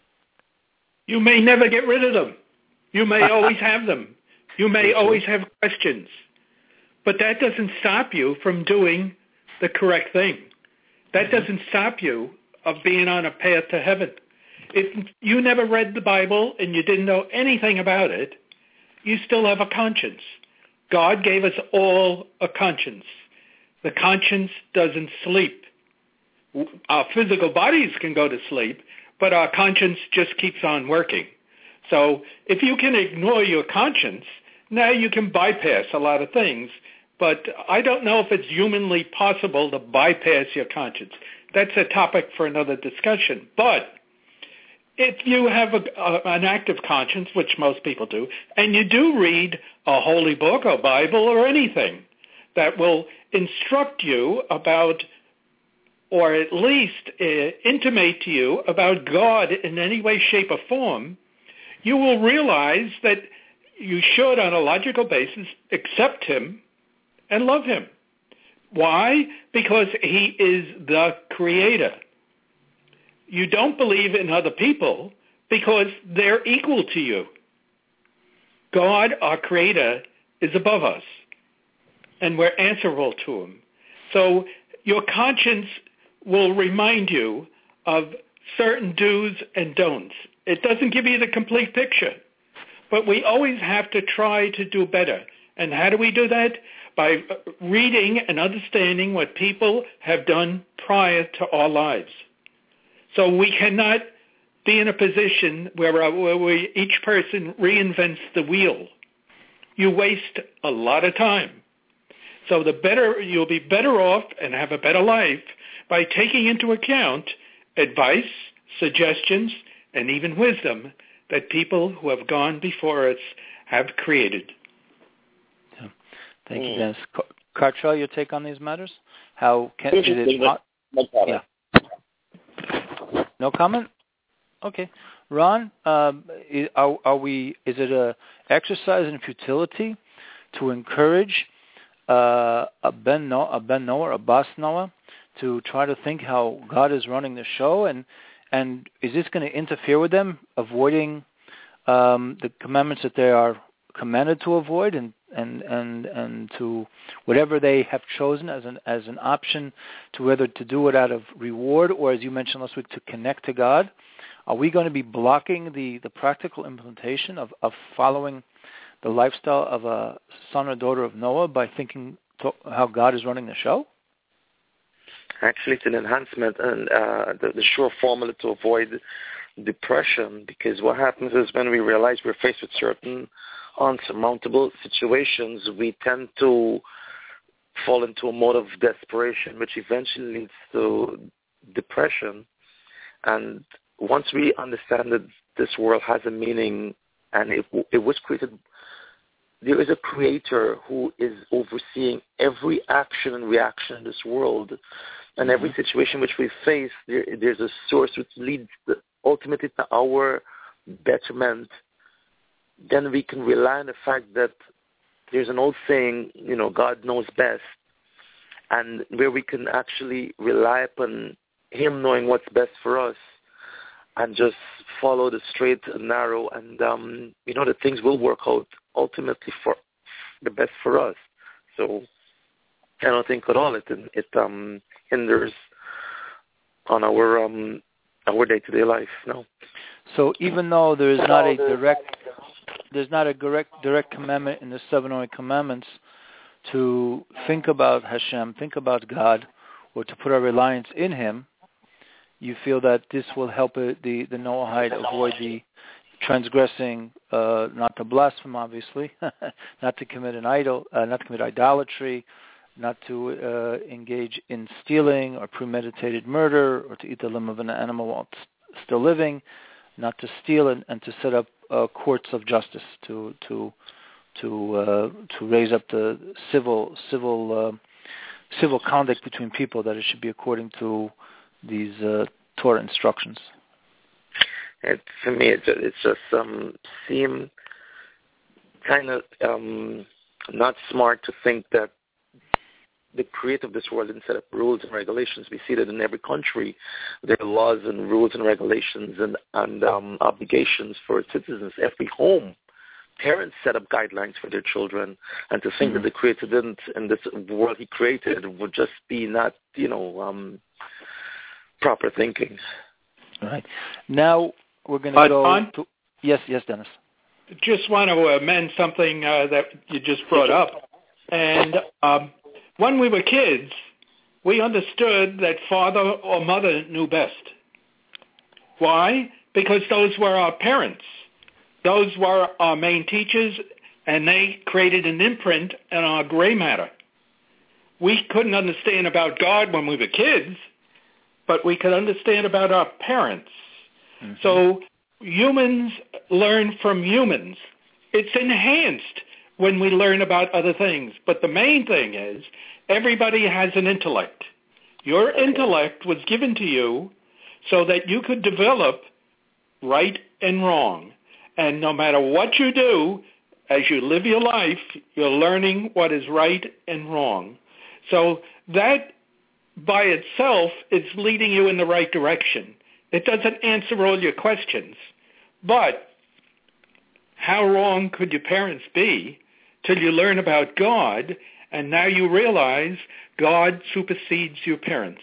You may never get rid of them. You may always have them. You may always have questions. But that doesn't stop you from doing the correct thing. That doesn't stop you of being on a path to heaven. If you never read the Bible and you didn't know anything about it, you still have a conscience. God gave us all a conscience. The conscience doesn't sleep. Our physical bodies can go to sleep, but our conscience just keeps on working. So if you can ignore your conscience, now you can bypass a lot of things. But I don't know if it's humanly possible to bypass your conscience. That's a topic for another discussion. But if you have a, a, an active conscience, which most people do, and you do read a holy book, a Bible, or anything that will instruct you about, or at least uh, intimate to you about God in any way, shape, or form, you will realize that you should, on a logical basis, accept him and love him. Why? Because he is the creator. You don't believe in other people because they're equal to you. God, our creator, is above us, and we're answerable to him. So your conscience will remind you of certain do's and don'ts. It doesn't give you the complete picture, but we always have to try to do better. And how do we do that? By reading and understanding what people have done prior to our lives. So we cannot be in a position where, uh, where we, each person reinvents the wheel. You waste a lot of time. So the better you'll be better off and have a better life by taking into account advice, suggestions, and even wisdom that people who have gone before us have created. Yeah. Thank mm. you, Dennis. Cartrell, your take on these matters? How can is it? No, no comment. Yeah. No comment? Okay. Ron, um, are, are we? Is it a exercise in futility to encourage uh, a Ben Noah, a Ben Noah, a Bas Noah, to try to think how God is running the show, and and is this going to interfere with them avoiding um, the commandments that they are commanded to avoid, and, and, and, and to whatever they have chosen as an as an option to whether to do it out of reward or, as you mentioned last week, to connect to God? Are we going to be blocking the, the practical implementation of, of following the lifestyle of a son or daughter of Noah by thinking to, how God is running the show? Actually, it's an enhancement and uh, the, the sure formula to avoid depression, because what happens is when we realize we're faced with certain unsurmountable situations, we tend to fall into a mode of desperation, which eventually leads to depression. And once we understand that this world has a meaning and it, it was created, there is a creator who is overseeing every action and reaction in this world. And every situation which we face, there, there's a source which leads the, ultimately to our betterment. Then we can rely on the fact that there's an old saying, you know, God knows best, and where we can actually rely upon him knowing what's best for us and just follow the straight and narrow, and, um, you know, that things will work out ultimately for the best for us. So I don't think at all it, it um, hinders on our um, our day-to-day life, no. So even though there is not a direct there's not a direct direct commandment in the seven or eight commandments to think about Hashem, think about God, or to put our reliance in him, you feel that this will help it, the, the Noahide avoid the transgressing, uh, not to blaspheme, obviously, not to commit an idol, uh, not to commit idolatry, not to uh, engage in stealing or premeditated murder, or to eat the limb of an animal while it's still living, not to steal, and, and to set up uh, courts of justice to to to uh, to raise up the civil civil uh, civil conduct between people, that it should be according to these uh, Torah instructions. It, for me, it, it just um, seemed kind of um, not smart to think that the creator of this world didn't set up rules and regulations. We see that in every country there are laws and rules and regulations and, and um, obligations for its citizens. Every home, parents set up guidelines for their children, and to think mm-hmm. that the creator didn't in this world he created would just be not, you know, um, proper thinking. All right. Now we're going to go on, to... Yes, yes, Dennis. Just want to amend something uh, that you just brought up. And um, when we were kids, we understood that father or mother knew best. Why? Because those were our parents. Those were our main teachers, and they created an imprint on our gray matter. We couldn't understand about God when we were kids, but we could understand about our parents. Mm-hmm. So humans learn from humans. It's enhanced when we learn about other things. But the main thing is everybody has an intellect. Your intellect was given to you so that you could develop right and wrong. And no matter what you do, as you live your life, you're learning what is right and wrong. So that by itself is leading you in the right direction. It doesn't answer all your questions. But how wrong could your parents be till you learn about God, and now you realize God supersedes your parents?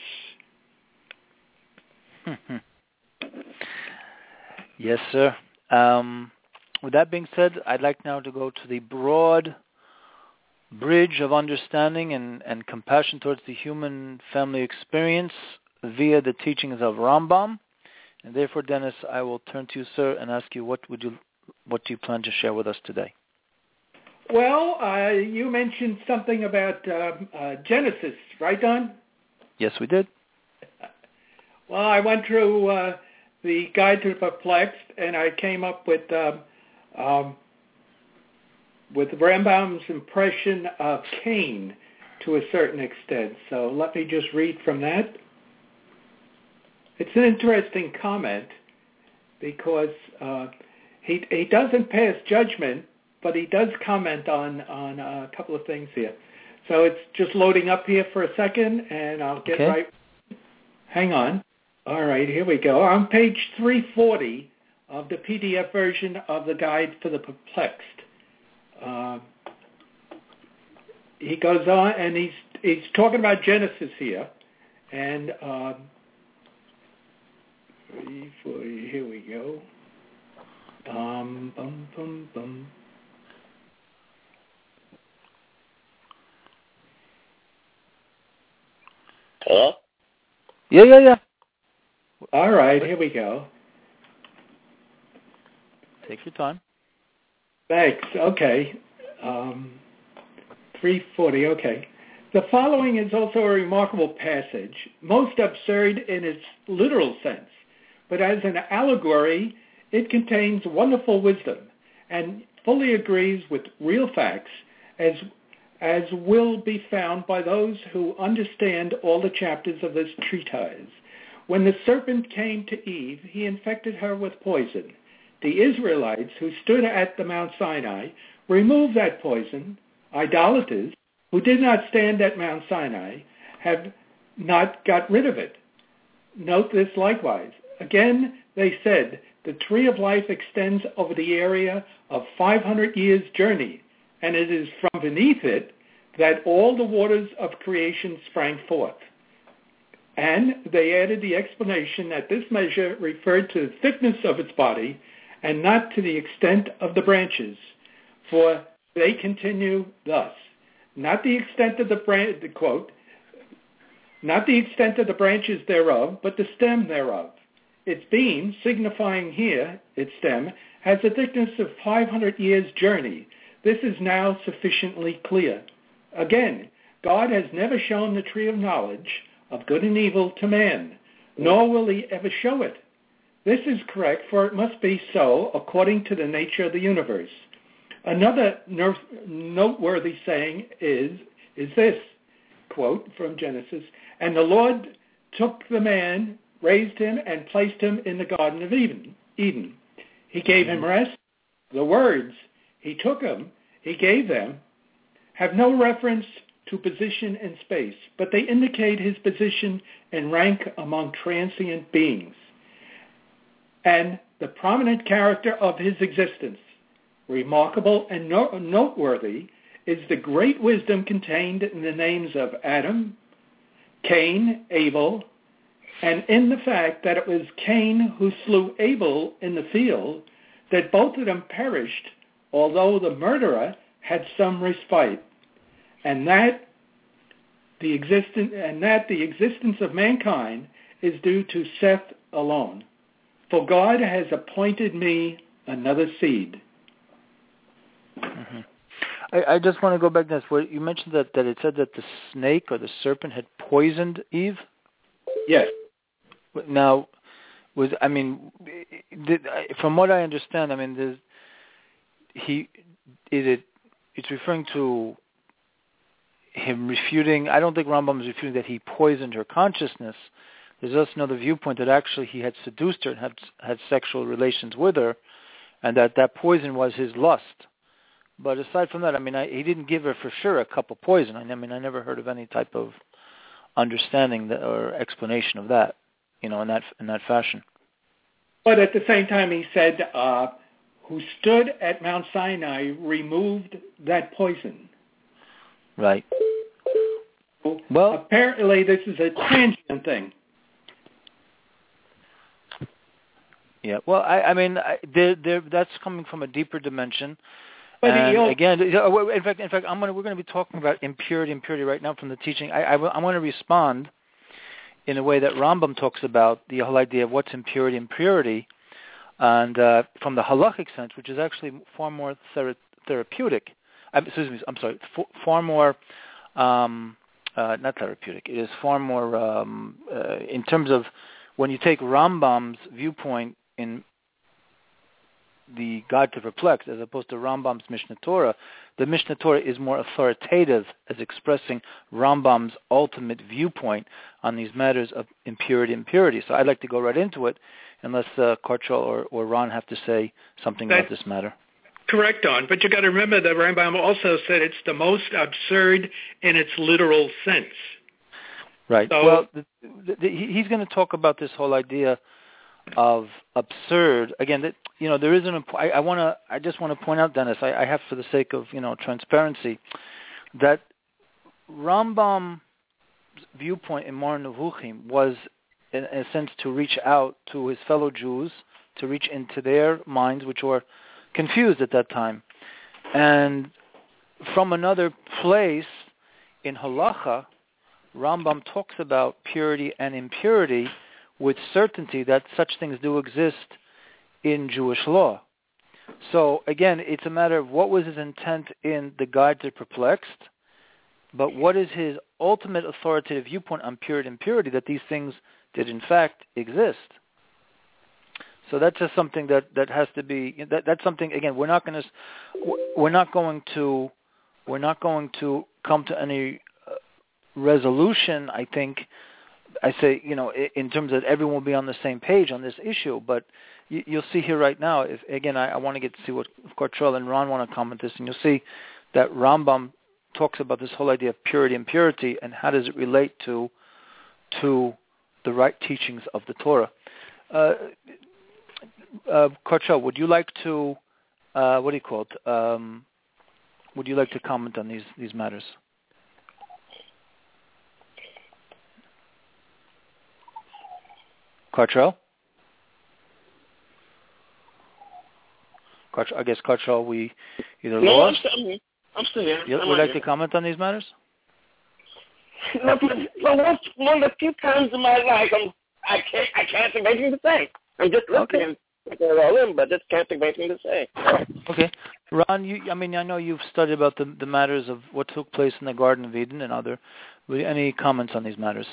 Yes, sir. Um, with that being said, I'd like now to go to the broad bridge of understanding and, and compassion towards the human family experience via the teachings of Rambam. And therefore, Dennis, I will turn to you, sir, and ask you what would you what do you plan to share with us today? Well, uh, you mentioned something about uh, uh, Genesis, right, Don? Yes, we did. Well, I went through uh, the Guide to the Perplexed, and I came up with um, um, with Rambam's impression of Cain to a certain extent. So let me just read from that. It's an interesting comment because uh, he he doesn't pass judgment, but he does comment on, on a couple of things here. So it's just loading up here for a second, and I'll get okay. right. Hang on. All right, here we go. On page three forty of the P D F version of the Guide for the Perplexed, uh, he goes on, and he's he's talking about Genesis here, and um, three forty, here we go. Um, bum, bum, bum. Hello? Yeah, yeah, yeah. All right, here we go. Take your time. Thanks. Okay. Um, three forty, okay. The following is also a remarkable passage, most absurd in its literal sense, but as an allegory, it contains wonderful wisdom and fully agrees with real facts, as as will be found by those who understand all the chapters of this treatise. When the serpent came to Eve, he infected her with poison. The Israelites who stood at the Mount Sinai removed that poison. Idolaters who did not stand at Mount Sinai have not got rid of it. Note this likewise. Again, they said, the tree of life extends over the area of five hundred years' journey, and it is from beneath it that all the waters of creation sprang forth. And they added the explanation that this measure referred to the thickness of its body and not to the extent of the branches. For they continue thus, not the extent of the branch, quote, not the extent of the branches thereof, but the stem thereof. Its beam, signifying here its stem, has a thickness of five hundred years' journey. This is now sufficiently clear. Again, God has never shown the tree of knowledge of good and evil to man, nor will he ever show it. This is correct, for it must be so according to the nature of the universe. Another no- noteworthy saying is, is this, quote from Genesis, and the Lord took the man, raised him, and placed him in the Garden of Eden. Eden. He gave him rest. The words, he took him, he gave them, have no reference to position in space, but they indicate his position and rank among transient beings and the prominent character of his existence. Remarkable and no- noteworthy is the great wisdom contained in the names of Adam, Cain, Abel, and in the fact that it was Cain who slew Abel in the field, that both of them perished, although the murderer had some respite, and that the existence and that the existence of mankind is due to Seth alone. For God has appointed me another seed. Mm-hmm. I, I just want to go back to this. What you mentioned that, that it said that the snake or the serpent had poisoned Eve? Yes. Now, was I mean, did, from what I understand, I mean, there's, he is it. It's referring to him refuting. I don't think Rambam is refuting that he poisoned her consciousness. There's also another viewpoint that actually he had seduced her and had had sexual relations with her, and that that poison was his lust. But aside from that, I mean, I, he didn't give her for sure a cup of poison. I mean, I never heard of any type of understanding that, or explanation of that, you know, in that in that fashion. But at the same time, he said, uh, who stood at Mount Sinai removed that poison. Right. So well, apparently this is a transient thing. Yeah. Well, I, I mean, I, they're, they're, that's coming from a deeper dimension. But and again, in fact, in fact, I'm gonna, we're going to be talking about impurity, impurity right now from the teaching. I, I, I want to respond in a way that Rambam talks about the whole idea of what's impurity, impurity, and uh, from the halachic sense, which is actually far more thera- therapeutic. I'm, excuse me, I'm sorry, f- far more, um, uh, not therapeutic. It is far more um, uh, in terms of when you take Rambam's viewpoint in the God to Perplex, as opposed to Rambam's Mishnah Torah, the Mishnah Torah is more authoritative as expressing Rambam's ultimate viewpoint on these matters of impurity and purity. So I'd like to go right into it, unless uh, Karchel or, or Ron have to say something That's about this matter. Correct, Don. But you got to remember that Rambam also said it's the most absurd in its literal sense. Right. So, well, the, the, the, he's going to talk about this whole idea of absurd. Again, that, you know, there is an. I, I want to. I just want to point out, Dennis. I, I have, for the sake of you know transparency, that Rambam's viewpoint in Moreh Nevuchim was, in, in a sense, to reach out to his fellow Jews, to reach into their minds, which were confused at that time, and from another place in Halacha, Rambam talks about purity and impurity with certainty that such things do exist in Jewish law. So again, it's a matter of what was his intent in the Guide to Perplexed. but what is his ultimate authoritative viewpoint on purity and impurity, that these things did in fact exist? So that's just something that, that has to be, that, that's something, again, we're not going to, we're not going to, we're not going to come to any uh, resolution, I think, I say, you know, in terms of everyone will be on the same page on this issue, but you, you'll see here right now, if, again, I, I want to get to see what Cottrell and Ron want to comment this, and you'll see that Rambam talks about this whole idea of purity and purity, and how does it relate to to the right teachings of the Torah. Uh, uh, Cottrell, would you like to, uh, what do you call it, um, would you like to comment on these, these matters? Cottrell? Cottrell? I guess Cottrell, we either no, lost. I'm still, I'm still here. You I'm would like here. to comment on these matters? No, for, for one, one of the few times in my life, I'm, I can't, I can't think of anything to say. I'm just listening. Okay. They're all in, but just can't think of anything to say. Okay, Ron. You, I mean, I know you've studied about the the matters of what took place in the Garden of Eden and other. Any comments on these matters?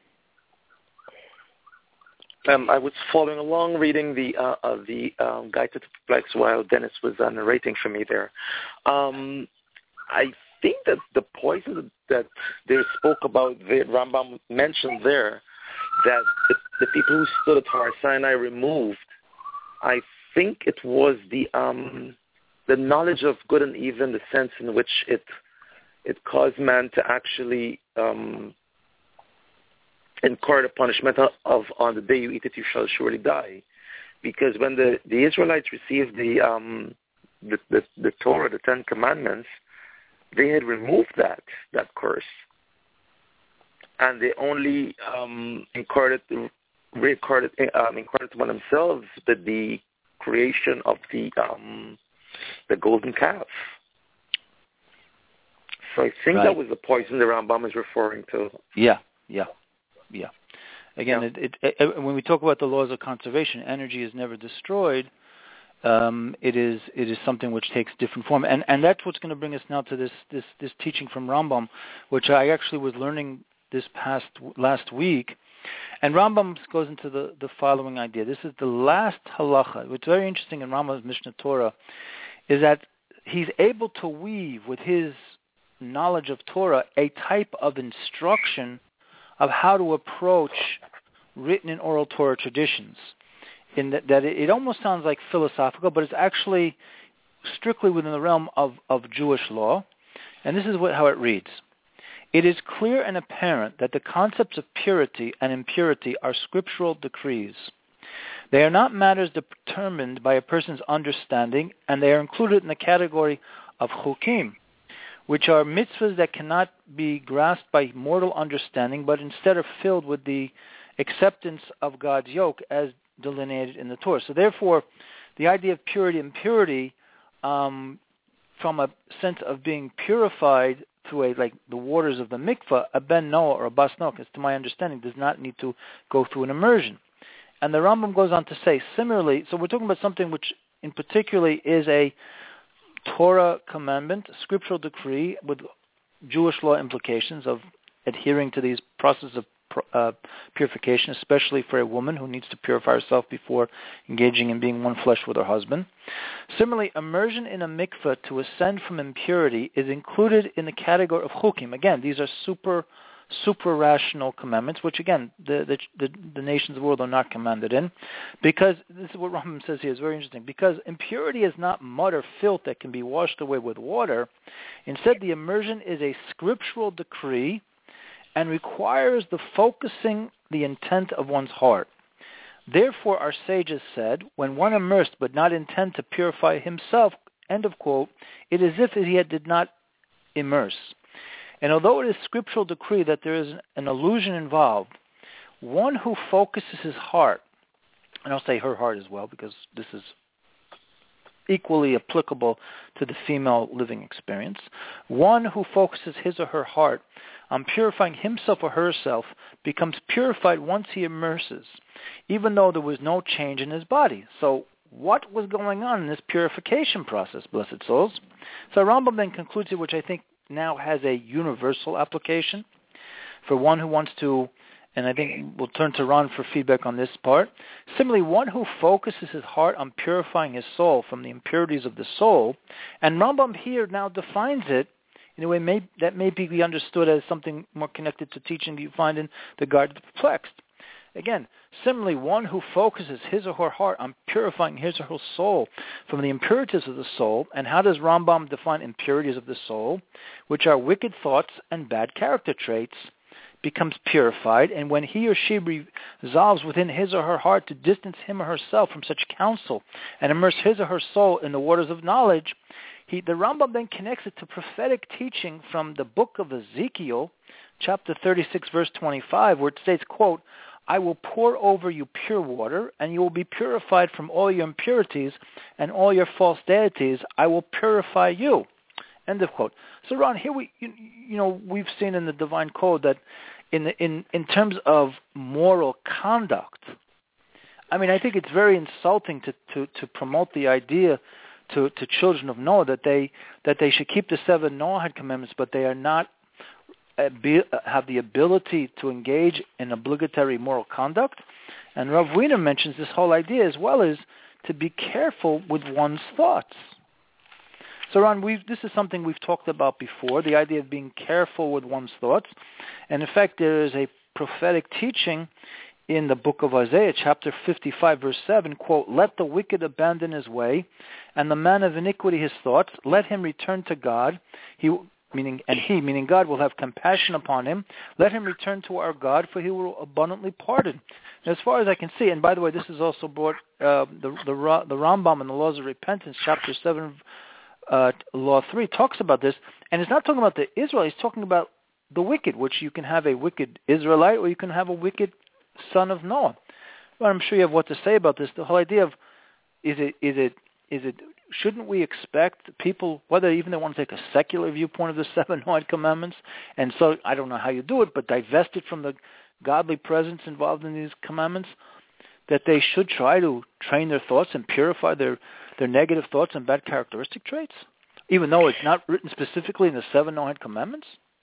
Um, I was following along, reading the uh, uh, the um, Guide to the Perplexed while Dennis was uh, narrating for me there. Um, I think that the poison that they spoke about, the Rambam mentioned there, that the, the people who stood at Har Sinai removed, I think it was the um, the knowledge of good and evil, in the sense in which it it caused man to actually um, incur the punishment of, of on the day you eat it you shall surely die, because when the, the Israelites received the, um, the the the Torah, the Ten Commandments, they had removed that that curse, and they only um, incurred it. Recorded, um, incurred upon themselves the, the creation of the um, the golden calf. So I think right. that was the poison the Rambam is referring to. Yeah, yeah, yeah. Again, yeah. It, it, it, when we talk about the laws of conservation, energy is never destroyed. Um, it is it is something which takes different form, and and that's what's going to bring us now to this this this teaching from Rambam, which I actually was learning this past last week. And Rambam goes into the, the following idea. This is the last halacha. What's very interesting in Rambam's Mishnah Torah is that he's able to weave with his knowledge of Torah a type of instruction of how to approach written and oral Torah traditions. In that, that it, it almost sounds like philosophical, but it's actually strictly within the realm of, of Jewish law. And this is what, how it reads. It is clear and apparent that the concepts of purity and impurity are scriptural decrees. They are not matters determined by a person's understanding, and they are included in the category of chukim, which are mitzvahs that cannot be grasped by mortal understanding, but instead are filled with the acceptance of God's yoke as delineated in the Torah. So therefore, the idea of purity and impurity, um, from a sense of being purified through a, like the waters of the mikvah, a ben Noah or a bas Noah, to my understanding, does not need to go through an immersion. And the Rambam goes on to say, similarly, so we're talking about something which in particularly is a Torah commandment, a scriptural decree with Jewish law implications of adhering to these processes of uh, purification, especially for a woman who needs to purify herself before engaging in being one flesh with her husband. Similarly, immersion in a mikveh to ascend from impurity is included in the category of chukim. Again, these are super, super rational commandments, which again, the, the, the, the nations of the world are not commanded in, because this is what Rambam says here, is very interesting, because impurity is not mud or filth that can be washed away with water. Instead, the immersion is a scriptural decree and requires the focusing the intent of one's heart. Therefore, our sages said, when one immersed but not intend to purify himself, end of quote, it is as if he had did not immerse. And although it is scriptural decree that there is an illusion involved, one who focuses his heart, and I'll say her heart as well because this is equally applicable to the female living experience, one who focuses his or her heart on purifying himself or herself becomes purified once he immerses, even though there was no change in his body. So what was going on in this purification process, blessed souls? So Rambam then concludes it, which I think now has a universal application for one who wants to, and I think we'll turn to Ron for feedback on this part. Similarly, one who focuses his heart on purifying his soul from the impurities of the soul, and Rambam here now defines it in a way may, that may be understood as something more connected to teaching that you find in the Guide to the Perplexed. Again, similarly, one who focuses his or her heart on purifying his or her soul from the impurities of the soul, and how does Rambam define impurities of the soul, which are wicked thoughts and bad character traits, becomes purified, and when he or she resolves within his or her heart to distance him or herself from such counsel and immerse his or her soul in the waters of knowledge, he, the Rambam then connects it to prophetic teaching from the book of Ezekiel, chapter thirty-six, verse twenty-five, where it states, quote, I will pour over you pure water, and you will be purified from all your impurities and all your false deities. I will purify you. End of quote. So, Ron, here we, you, you know, we've seen in the Divine Code that in, the, in in terms of moral conduct, I mean, I think it's very insulting to, to, to promote the idea to, to children of Noah that they that they should keep the seven Noahide commandments, but they are not Be, have the ability to engage in obligatory moral conduct. And Rav Wiener mentions this whole idea as well as to be careful with one's thoughts. So Ron, we've, this is something we've talked about before, the idea of being careful with one's thoughts. And in fact, there is a prophetic teaching in the book of Isaiah, chapter fifty-five, verse seven, quote, let the wicked abandon his way, and the man of iniquity his thoughts. Let him return to God. He meaning and he, meaning God, will have compassion upon him. Let him return to our God, for he will abundantly pardon. And as far as I can see, and by the way, this is also brought, uh, the, the, the Rambam in the Laws of Repentance, chapter seven, uh, Law three, talks about this, and it's not talking about the Israel, he's talking about the wicked, which you can have a wicked Israelite or you can have a wicked son of Noah. Well, I'm sure you have what to say about this. The whole idea of, is it, is it, is it, shouldn't we expect people, whether even they want to take a secular viewpoint of the seven Noahide commandments, and so I don't know how you do it, but divest it from the godly presence involved in these commandments, that they should try to train their thoughts and purify their, their negative thoughts and bad characteristic traits, even though it's not written specifically in the seven Noahide commandments?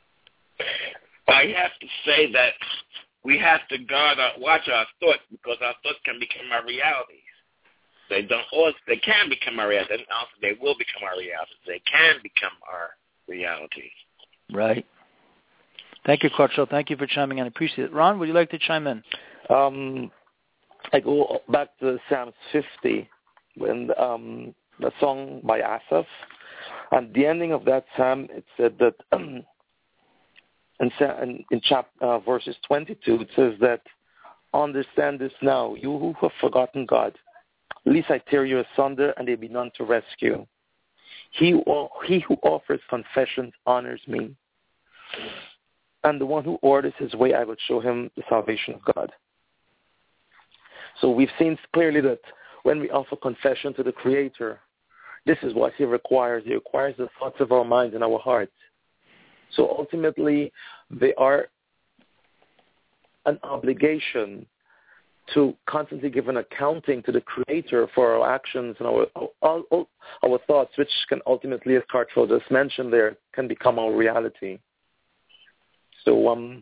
I have to say that we have to guard our, watch our thoughts, because our thoughts can become our realities. They don't, or they can become our reality. And also, they will become our reality. They can become our reality. Right. Thank you, Kotchel. Thank you for chiming in. I appreciate it. Ron, would you like to chime in? Um, I go back to Psalms fifty, when um, the song by Asaph. At the ending of that psalm, it said that um, in, in, in chap, uh, verses twenty-two, it says that, understand this now, you who have forgotten God. Lest I tear you asunder, and there be none to rescue. He, he who offers confessions honors me. And the one who orders his way, I will show him the salvation of God. So we've seen clearly that when we offer confession to the Creator, this is what he requires. He requires the thoughts of our minds and our hearts. So ultimately, they are an obligation to constantly give an accounting to the Creator for our actions and our our, our, our thoughts, which can ultimately, as Cartrell just mentioned there, can become our reality. So um,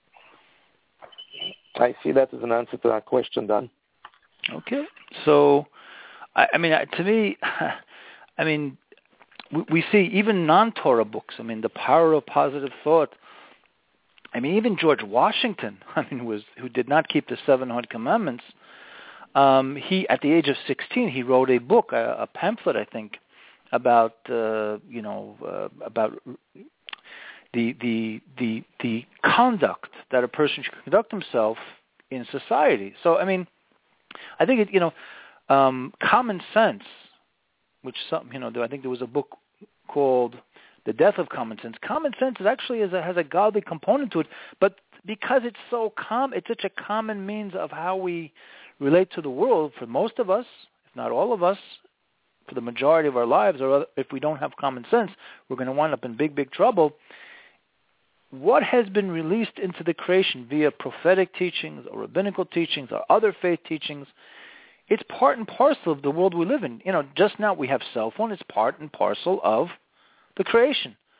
I see that as an answer to that question, Dan. Okay. So, I, I mean, to me, I mean, we, we see even non-Torah books, I mean, the power of positive thought. I mean, even George Washington, I mean, was who did not keep the seven Noahide commandments. Um, he, at the age of sixteen, he wrote a book, a, a pamphlet, I think, about uh, you know uh, about the the the the conduct that a person should conduct himself in society. So, I mean, I think it, you know, um, Common Sense, which some you know, I think there was a book called The Death of Common Sense. Common sense is actually is a, has a godly component to it, but because it's so com, it's such a common means of how we relate to the world. For most of us, if not all of us, for the majority of our lives, or if we don't have common sense, we're going to wind up in big, big trouble. What has been released into the creation via prophetic teachings or rabbinical teachings or other faith teachings, it's part and parcel of the world we live in. You know, just now we have cell phone. It's part and parcel of the creation.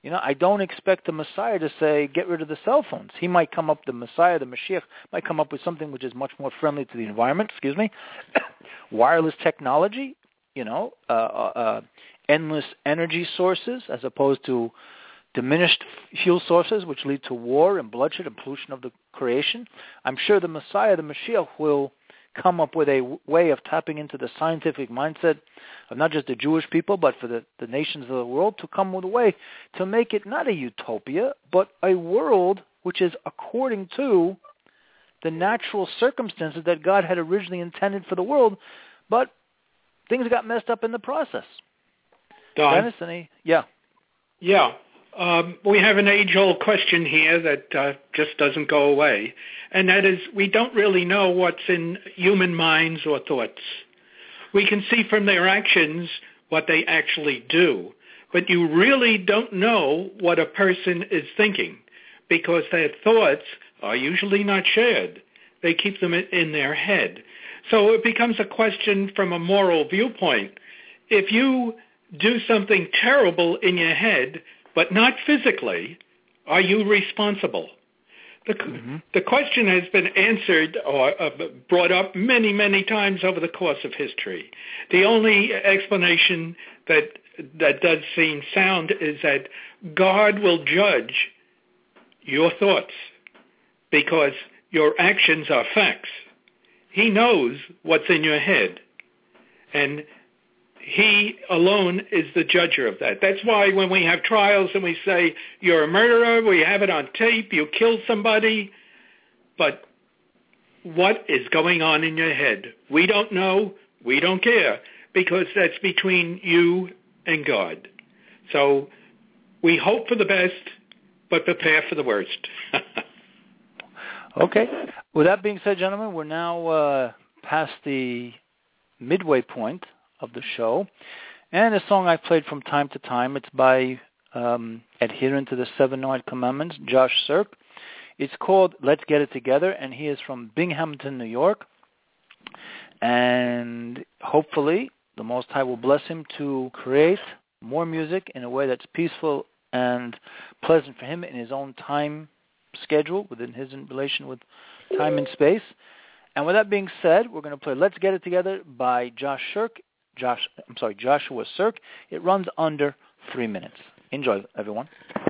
You know, I don't expect the Messiah to say, get rid of the cell phones. He might come up, the Messiah, the Mashiach, might come up with something which is much more friendly to the environment, excuse me, wireless technology, you know, uh, uh, endless energy sources as opposed to diminished fuel sources which lead to war and bloodshed and pollution of the creation. I'm sure the Messiah, the Mashiach, will come up with a w- way of tapping into the scientific mindset of not just the Jewish people, but for the, the nations of the world, to come with a way to make it not a utopia, but a world which is according to the natural circumstances that God had originally intended for the world, but things got messed up in the process. Don? Dennis, any? Yeah. Yeah. Um, we have an age-old question here that uh, just doesn't go away, and that is, we don't really know what's in human minds or thoughts. We can see from their actions what they actually do, but you really don't know what a person is thinking, because their thoughts are usually not shared. They keep them in their head. So it becomes a question from a moral viewpoint. If you do something terrible in your head, but not physically, are you responsible? The, mm-hmm. the question has been answered or uh, brought up many, many times over the course of history. The only explanation that that does seem sound is that God will judge your thoughts because your actions are facts. He knows what's in your head, and He alone is the judger of that. That's why when we have trials and we say, you're a murderer, we have it on tape, you killed somebody, but what is going on in your head? We don't know, we don't care, because that's between you and God. So we hope for the best, but prepare for the worst. Okay. With that being said, gentlemen, we're now uh, past the midway point of the show, and a song I've played from time to time. It's by um, adherent to the Seven Noahide Commandments, Josh Sirk. It's called Let's Get It Together, and he is from Binghamton, New York. And hopefully the Most High will bless him to create more music in a way that's peaceful and pleasant for him in his own time schedule, within his relation with time and space. And with that being said, we're going to play Let's Get It Together by Josh Sirk. Josh, I'm sorry, Joshua Sirk. It runs under three minutes. Enjoy, everyone.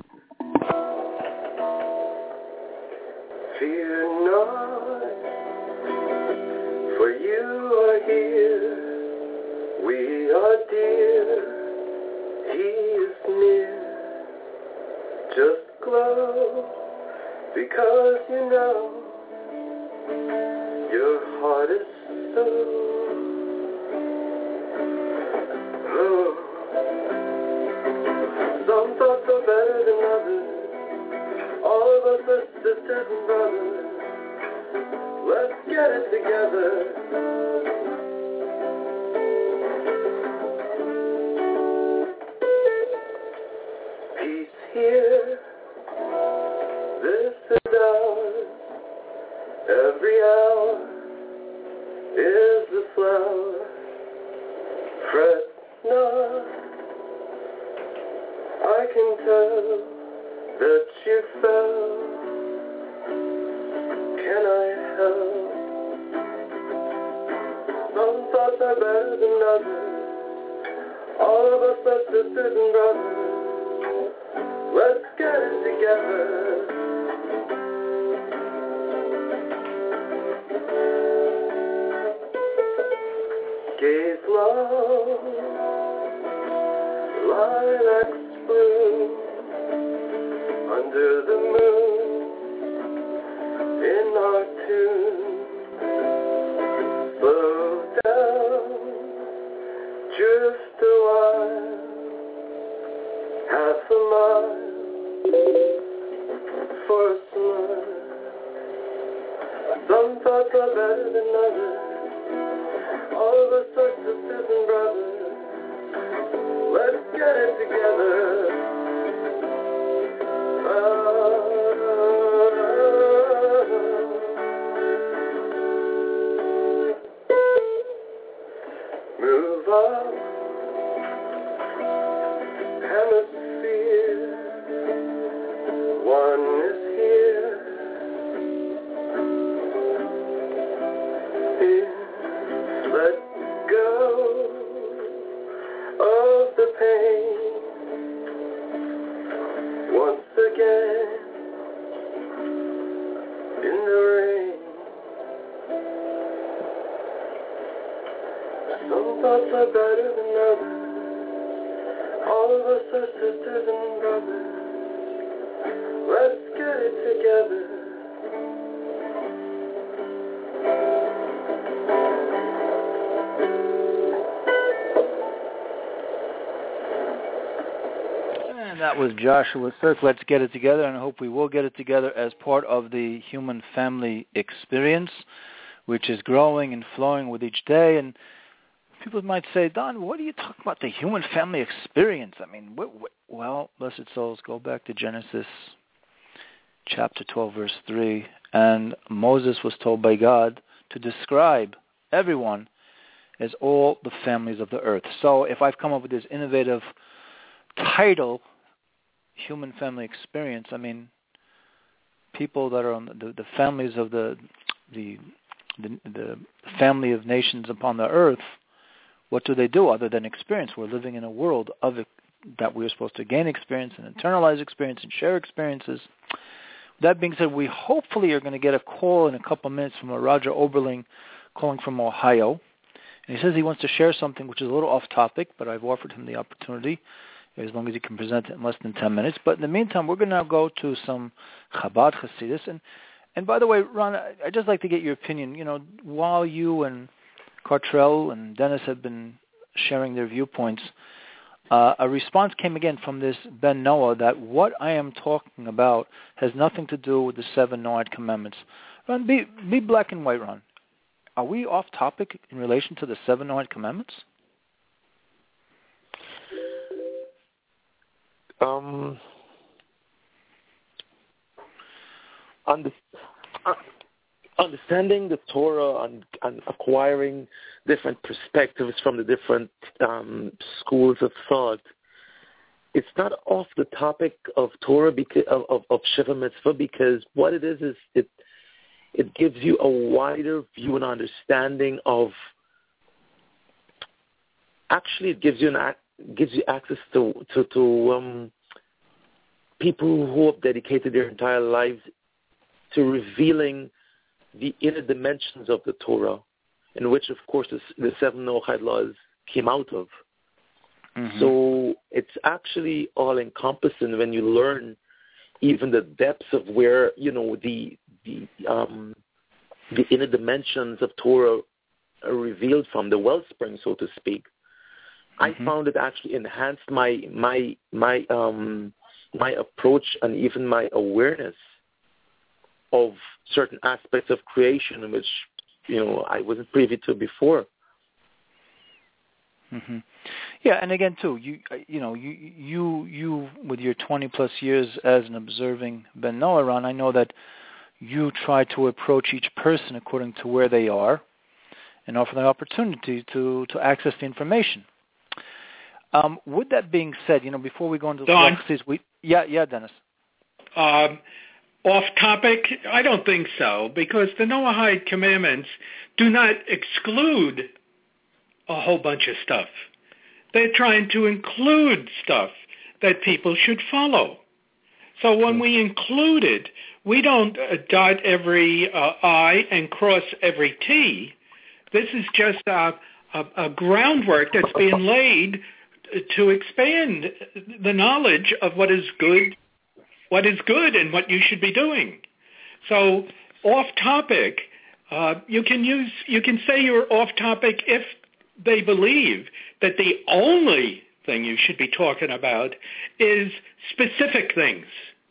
Fear not, for you are here. We are dear. He is near. Just glow, because you know your heart is so. Some thoughts are better than others. All of us are sisters and brothers. Let's get it together. Peace here. This is ours. Every hour is the flower. Fret not. I can tell that you fell. Can I help? Some thoughts are better than others. All of us are sisters and brothers. Let's get it together. Gaze long, lilacs bloom under the moon in our tune. Slow down, just a while, half a mile for a smile. Some thoughts are better than others. All of us are sisters and brothers. Let's get it together. Ah. Move up, hemisphere. thoughts are better than others. All of us are sisters and brothers. Let's get it together. And that was Joshua Sirk. Let's get it together, and I hope we will get it together as part of the human family experience, which is growing and flowing with each day. And people might say, Don, what are you talking about, the human family experience? I mean, what, what? Well, blessed souls, go back to Genesis chapter twelve, verse three. And Moses was told by God to describe everyone as all the families of the earth. So if I've come up with this innovative title, human family experience, I mean, people that are on the, the families of the, the the the family of nations upon the earth, what do they do other than experience? We're living in a world of it, that we're supposed to gain experience and internalize experience and share experiences. That being said, we hopefully are going to get a call in a couple of minutes from a Roger Oberling calling from Ohio. And he says he wants to share something which is a little off topic, but I've offered him the opportunity as long as he can present it in less than ten minutes. But in the meantime, we're going to now go to some Chabad Hasidus. And, and by the way, Ron, I'd just like to get your opinion. You know, while you and Cartrell and Dennis have been sharing their viewpoints, uh, a response came again from this Ben Noah that what I am talking about has nothing to do with the seven Noahide commandments. Ron, be, be black and white, Ron. Are we off topic in relation to the seven Noahide commandments? Um, under, uh, understanding the Torah and, and acquiring different perspectives from the different um, schools of thought, it's not off the topic of Torah because of, of, of Shiva Mitzvah, because what it is is it it gives you a wider view and understanding of. Actually, it gives you an gives you access to to, to um, people who have dedicated their entire lives to revealing the inner dimensions of the Torah, in which, of course, the, the seven Noahide laws came out of. Mm-hmm. So it's actually all-encompassing when you learn even the depths of where, you know, the the um, the inner dimensions of Torah are revealed from, the wellspring, so to speak. Mm-hmm. I found it actually enhanced my my my um my approach and even my awareness of certain aspects of creation, which, you know, I wasn't privy to before. Mm-hmm. Yeah, and again too, you you know you you you with your twenty plus years as an observing Ben Noah, Ron, I know that you try to approach each person according to where they are, and offer them opportunity to to access the information. Um, with that being said, you know, before we go into the practices, we yeah yeah Dennis. Um, off topic? I don't think so, because the Noahide commandments do not exclude a whole bunch of stuff. They're trying to include stuff that people should follow. So when we include it, we don't uh, dot every uh, I and cross every T. This is just a, a, a groundwork that's being laid to expand the knowledge of what is good, what is good, and what you should be doing. So, off topic, uh, you can use, you can say you're off topic if they believe that the only thing you should be talking about is specific things.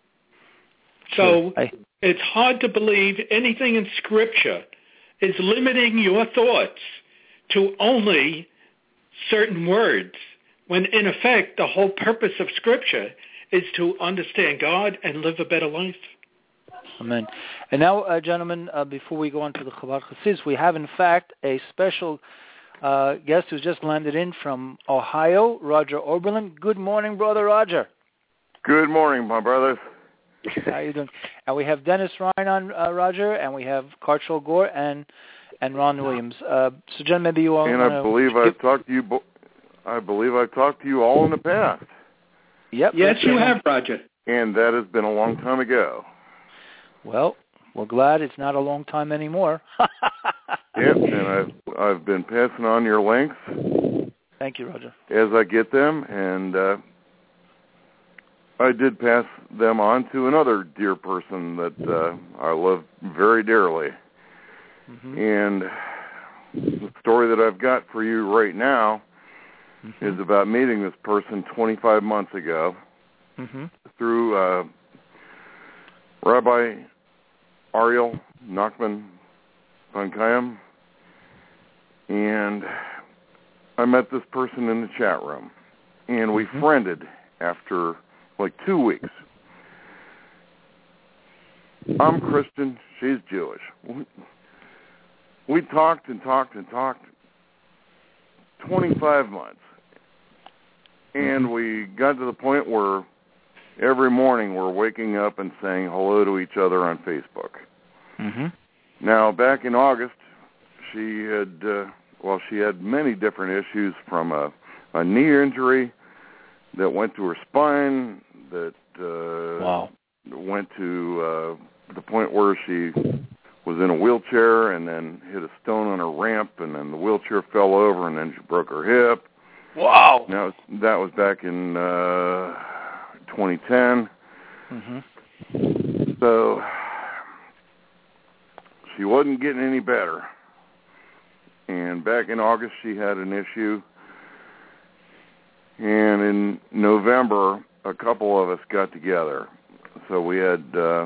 So I... it's hard to believe anything in Scripture is limiting your thoughts to only certain words, when in effect the whole purpose of Scripture is to understand God and live a better life. Amen. And now, uh, gentlemen, uh, before we go on to the Chabad Hasidus, we have in fact a special uh, guest who's just landed in from Ohio, Roger Oberlin. Good morning, Brother Roger. Good morning, my brothers. How are you doing? And we have Dennis Ryan on, uh, Roger, and we have Cartrell Gore and and Ron Williams. Uh, so, Jen, maybe you all. And I believe I've talked to you. Bo- I believe I've talked to you all in the past. Yep. Yes, you have, Roger. And that has been a long time ago. Well, we're glad it's not a long time anymore. Yep, and I've I've been passing on your links Thank you, Roger. As I get them, and uh, I did pass them on to another dear person that uh, I love very dearly. Mm-hmm. And the story that I've got for you right now mm-hmm. is about meeting this person twenty-five months ago mm-hmm. through uh, Rabbi Ariel Nachman Pankayam, and I met this person in the chat room, and we mm-hmm. friended after like two weeks. I'm Christian, she's Jewish. We, we talked and talked and talked twenty-five months, and mm-hmm. we got to the point where every morning we're waking up and saying hello to each other on Facebook. Mm-hmm. Now, back in August, she had, uh, well, she had many different issues, from a, a knee injury that went to her spine, that uh, wow. went to uh, the point where she was in a wheelchair and then hit a stone on her ramp, and then the wheelchair fell over, and then she broke her hip. Wow. Now, that was back in uh, twenty ten. Mm-hmm. So she wasn't getting any better. And back in August, she had an issue. And in November, a couple of us got together. So we had uh,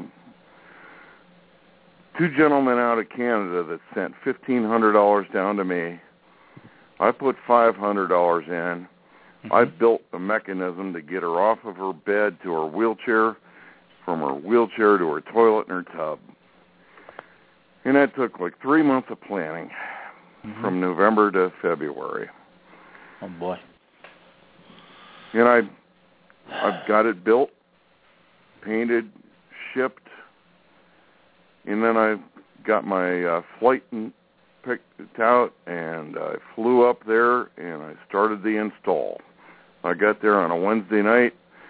two gentlemen out of Canada that sent fifteen hundred dollars down to me. I put five hundred dollars in. Mm-hmm. I built a mechanism to get her off of her bed to her wheelchair, from her wheelchair to her toilet and her tub. And that took like three months of planning, mm-hmm. from November to February. Oh, boy. And I, I've got it built, painted, shipped, and then I got my uh, flight and picked it out, and I flew up there, and I started the install. I got there on a Wednesday night.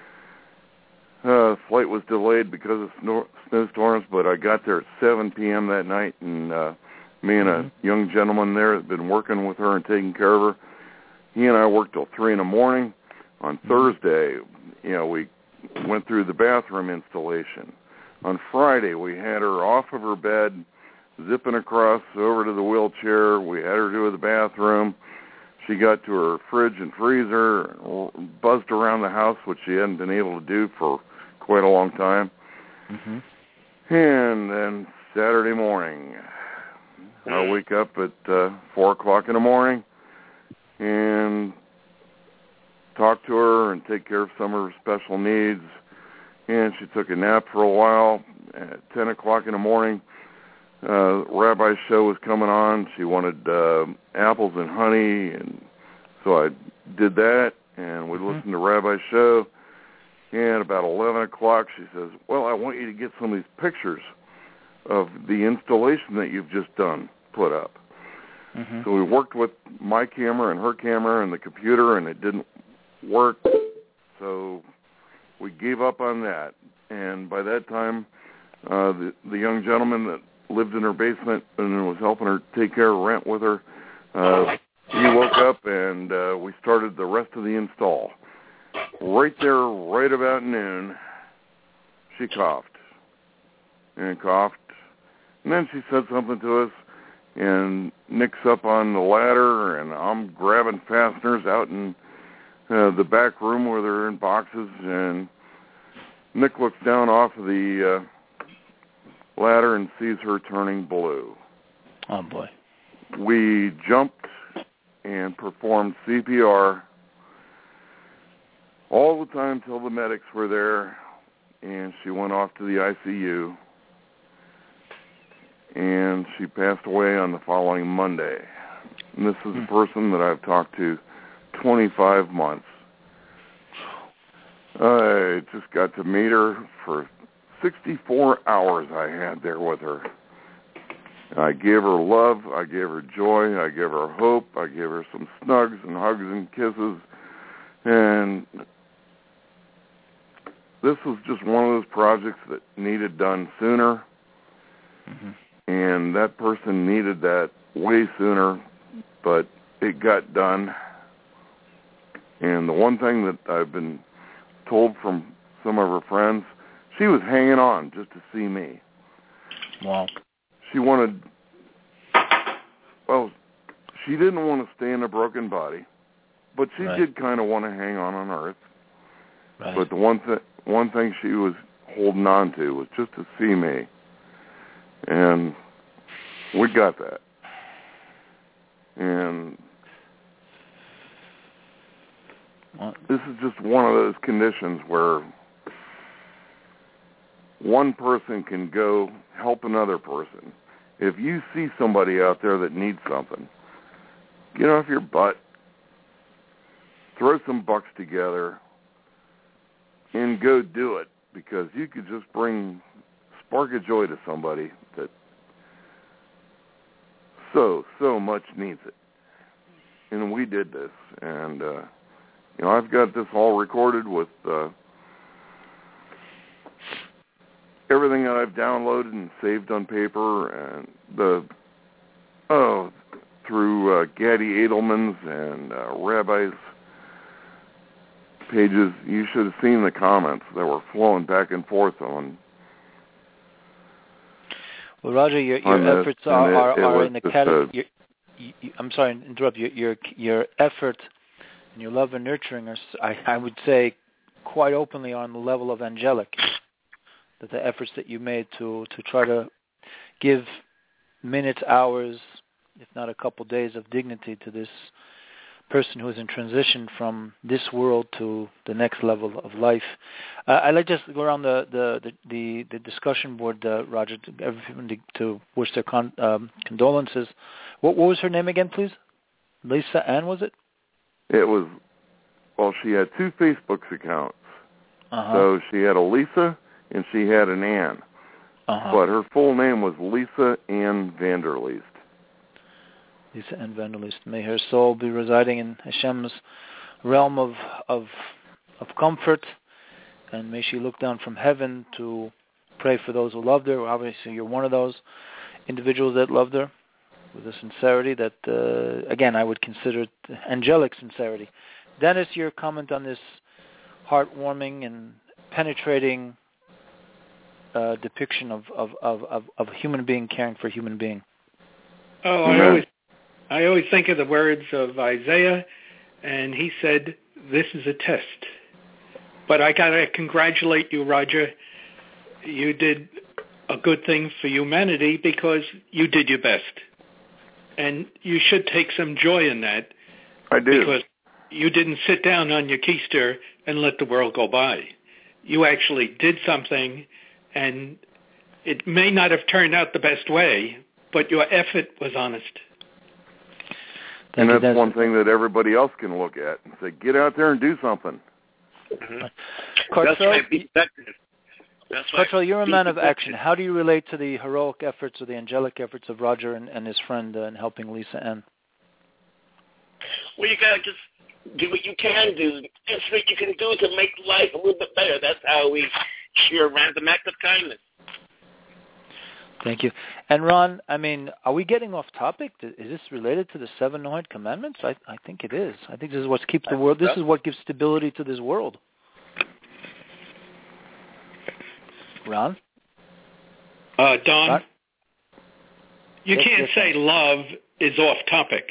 Uh, flight was delayed because of snow, snowstorms, but I got there at seven p.m. that night, and uh, me and mm-hmm. a young gentleman there that had been working with her and taking care of her, he and I worked till three in the morning. On mm-hmm. Thursday, you know, we went through the bathroom installation. On Friday, we had her off of her bed, zipping across over to the wheelchair. We had her to the bathroom. She got to her fridge and freezer, buzzed around the house, which she hadn't been able to do for quite a long time. Mm-hmm. And then Saturday morning, I wake up at uh, four o'clock in the morning and talk to her and take care of some of her special needs. And she took a nap for a while. At ten o'clock in the morning, uh, Rabbi's show was coming on. She wanted uh, apples and honey, and so I did that, and we mm-hmm. listened to Rabbi's show. And about eleven o'clock, she says, well, I want you to get some of these pictures of the installation that you've just done, put up. Mm-hmm. So we worked with my camera and her camera and the computer, and it didn't work. So we gave up on that. And by that time, uh, the, the young gentleman that lived in her basement and was helping her take care of rent with her, uh, he woke up, and uh, we started the rest of the install. Right there, right about noon, she coughed and coughed. And then she said something to us, and Nick's up on the ladder, and I'm grabbing fasteners out in uh, the back room where they're in boxes, and Nick looks down off of the uh, ladder and sees her turning blue. Oh, boy. We jumped and performed C P R all the time till the medics were there, and she went off to the I C U, and she passed away on the following Monday. And this is a person that I've talked to twenty-five months. I just got to meet her for sixty-four hours I had there with her. I gave her love, I gave her joy, I gave her hope, I gave her some snugs and hugs and kisses, and this was just one of those projects that needed done sooner, mm-hmm. and that person needed that way sooner, but it got done And the one thing that I've been told from some of her friends, she was hanging on just to see me. Wow. She wanted, well, she didn't want to stay in a broken body, but she right. did kind of want to hang on on Earth. Right. But the one, th- one thing she was holding on to was just to see me. And we got that. And this is just one of those conditions where one person can go help another person. If you see somebody out there that needs something, get off your butt, throw some bucks together, and go do it, because you could just bring spark of joy to somebody that so, so much needs it. And we did this. And, uh, you know, I've got this all recorded with uh, everything that I've downloaded and saved on paper, and the, oh, through uh, Gadi Edelman's and uh, Rabbi's pages. You should have seen the comments that were flowing back and forth on. Well, Roger, your, your efforts this, are, it, are, it are in the category. I'm sorry to interrupt you. Your your effort and your love and nurturing are, I, I would say, quite openly on the level of angelic. That the efforts that you made to, to try to give minutes, hours, if not a couple days of dignity to this person who is in transition from this world to the next level of life. Uh, I'd like just to go around the the, the, the, the discussion board, uh, Roger, to everyone to, to wish their con, um, condolences. What, what was her name again, please? Lisa Ann, was it? It was, well, she had two Facebook accounts. Uh-huh. So she had a Lisa and she had an Ann. Uh-huh. But her full name was Lisa Ann Vanderleest. Lisa Ann Vanderleest. May her soul be residing in Hashem's realm of, of of comfort, and may she look down from heaven to pray for those who loved her. Obviously, you're one of those individuals that loved her with a sincerity that, uh, again, I would consider angelic sincerity. Dennis, your comment on this heartwarming and penetrating uh, depiction of, of, of, of, of a human being caring for a human being. Oh, I always I always think of the words of Isaiah, and he said, this is a test. But I got to congratulate you, Roger. You did a good thing for humanity because you did your best. And you should take some joy in that. I do. Because you didn't sit down on your keister and let the world go by. You actually did something, and it may not have turned out the best way, but your effort was honest. And that's, that's one thing that everybody else can look at and say, get out there and do something. Mm-hmm. Kartfeld, That's That's Kartfeld, you're a man of action. How do you relate to the heroic efforts or the angelic efforts of Roger and, and his friend uh, in helping Lisa Ann? Well, you got to just do what you can do. That's what you can do to make life a little bit better. That's how we share a random act of kindness. Thank you. And Ron, I mean, are we getting off topic? Is this related to the seven Noahide commandments? I, I think it is. I think this is what keeps the world. This is what gives stability to this world. Ron? Uh, Don? Ron? You yes, can't yes, say love is off topic.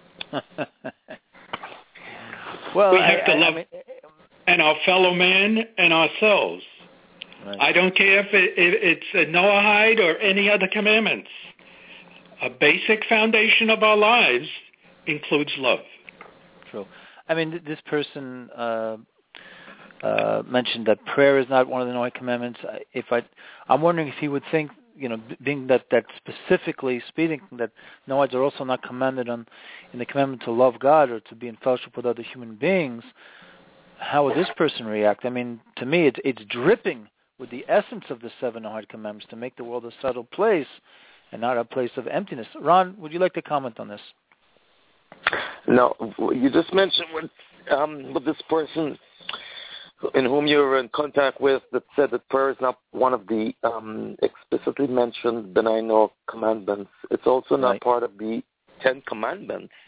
Well, we have I, to I, love I mean, and our fellow man and ourselves. Right. I don't care if, it, if it's a Noahide or any other commandments. A basic foundation of our lives includes love. True. I mean, this person uh, uh, mentioned that prayer is not one of the Noahide commandments. If I, I'm wondering if he would think, you know, being that, that specifically speaking, that Noahides are also not commanded on in the commandment to love God or to be in fellowship with other human beings. How would this person react? I mean, to me, it's it's dripping with the essence of the seven Noahide commandments to make the world a settled place and not a place of emptiness. Ron, would you like to comment on this? No, you just mentioned with, um, with this person in whom you were in contact with that said that prayer is not one of the um, explicitly mentioned B'nai Noach commandments. It's also not right. part of the Ten Commandments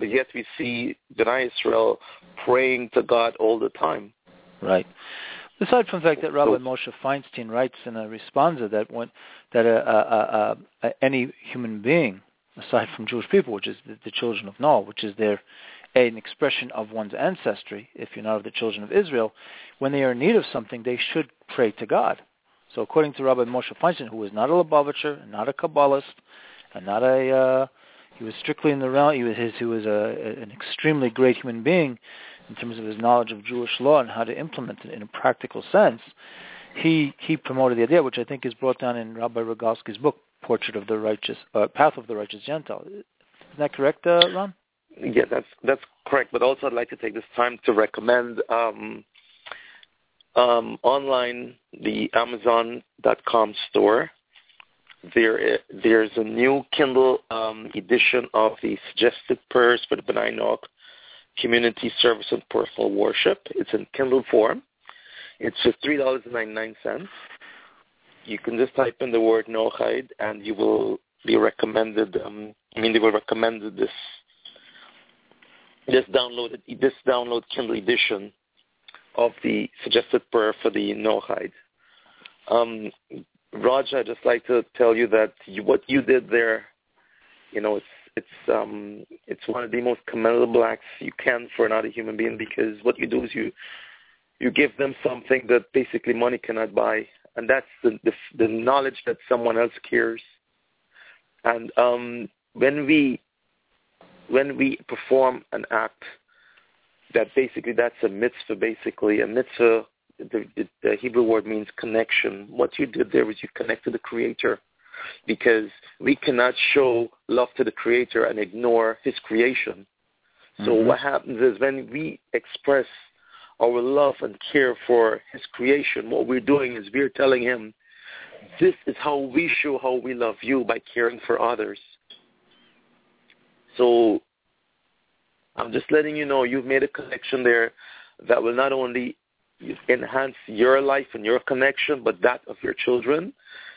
but yet we see B'nai Israel praying to God all the time. Right. Aside from the fact that Rabbi Moshe Feinstein writes in a responsa that when, that a, a, a, a, any human being, aside from Jewish people, which is the, the children of Noah, which is their an expression of one's ancestry, if you're not of the children of Israel, when they are in need of something, they should pray to God. So according to Rabbi Moshe Feinstein, who was not a Lubavitcher, not a Kabbalist, and not a, uh, he was strictly in the realm, he was, his, he was a, an extremely great human being in terms of his knowledge of Jewish law and how to implement it in a practical sense. He he promoted the idea, which I think is brought down in Rabbi Rogalski's book, Portrait of the Righteous, uh, Path of the Righteous Gentile. Is that correct, uh, Ron? Yeah, that's that's correct. But also, I'd like to take this time to recommend um, um, online the Amazon dot com store. There, there's a new Kindle um, edition of the Suggested Prayers for the B'nai Noach Community Service and Personal Worship. It's in Kindle form. It's just three dollars and ninety-nine cents. You can just type in the word Noachide, and you will be recommended. Um, I mean, they will recommend this this downloaded this download Kindle edition of the Suggested Prayer for the Noachide. Um, Raj, I'd just like to tell you that you, what you did there, you know, it's it's um it's one of the most commendable acts you can for another human being, because what you do is you you give them something that basically money cannot buy, and that's the the, the knowledge that someone else cares. And um, when we when we perform an act that basically that's a mitzvah, basically a mitzvah, the, the, the Hebrew word means connection. What you did there was you connect to the Creator, because we cannot show love to the Creator and ignore His creation. So mm-hmm. what happens is when we express our love and care for His creation, what we're doing is we're telling Him, this is how we show how we love you, by caring for others. So I'm just letting you know you've made a connection there that will not only enhance your life and your connection, but that of your children,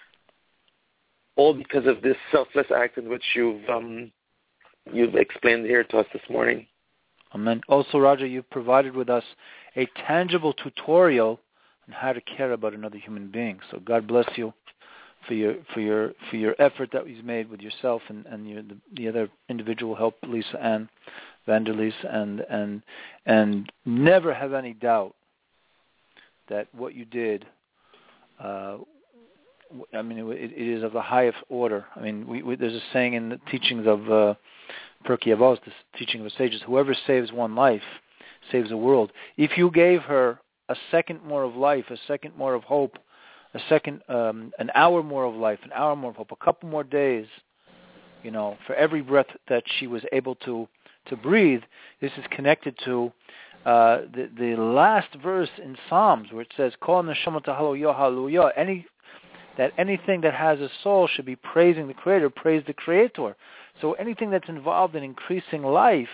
all because of this selfless act in which you've um, you've explained here to us this morning. Amen. Also, Roger, you've provided with us a tangible tutorial on how to care about another human being. So God bless you for your for your for your effort that was made with yourself and and your, the, the other individual help, Lisa Ann Vanderlees, and and and never have any doubt that what you did, uh, I mean, it, it is of the highest order. I mean, we, we, there's a saying in the teachings of uh, Pirkei Avos, this teaching of the sages, whoever saves one life saves the world. If you gave her a second more of life, a second more of hope, a second, um, an hour more of life, an hour more of hope, a couple more days, you know, for every breath that she was able to, to breathe, this is connected to uh, the, the last verse in Psalms where it says, Kol neshama hallelujah, hallelujah. Any that anything that has a soul should be praising the Creator, praise the Creator. So anything that's involved in increasing life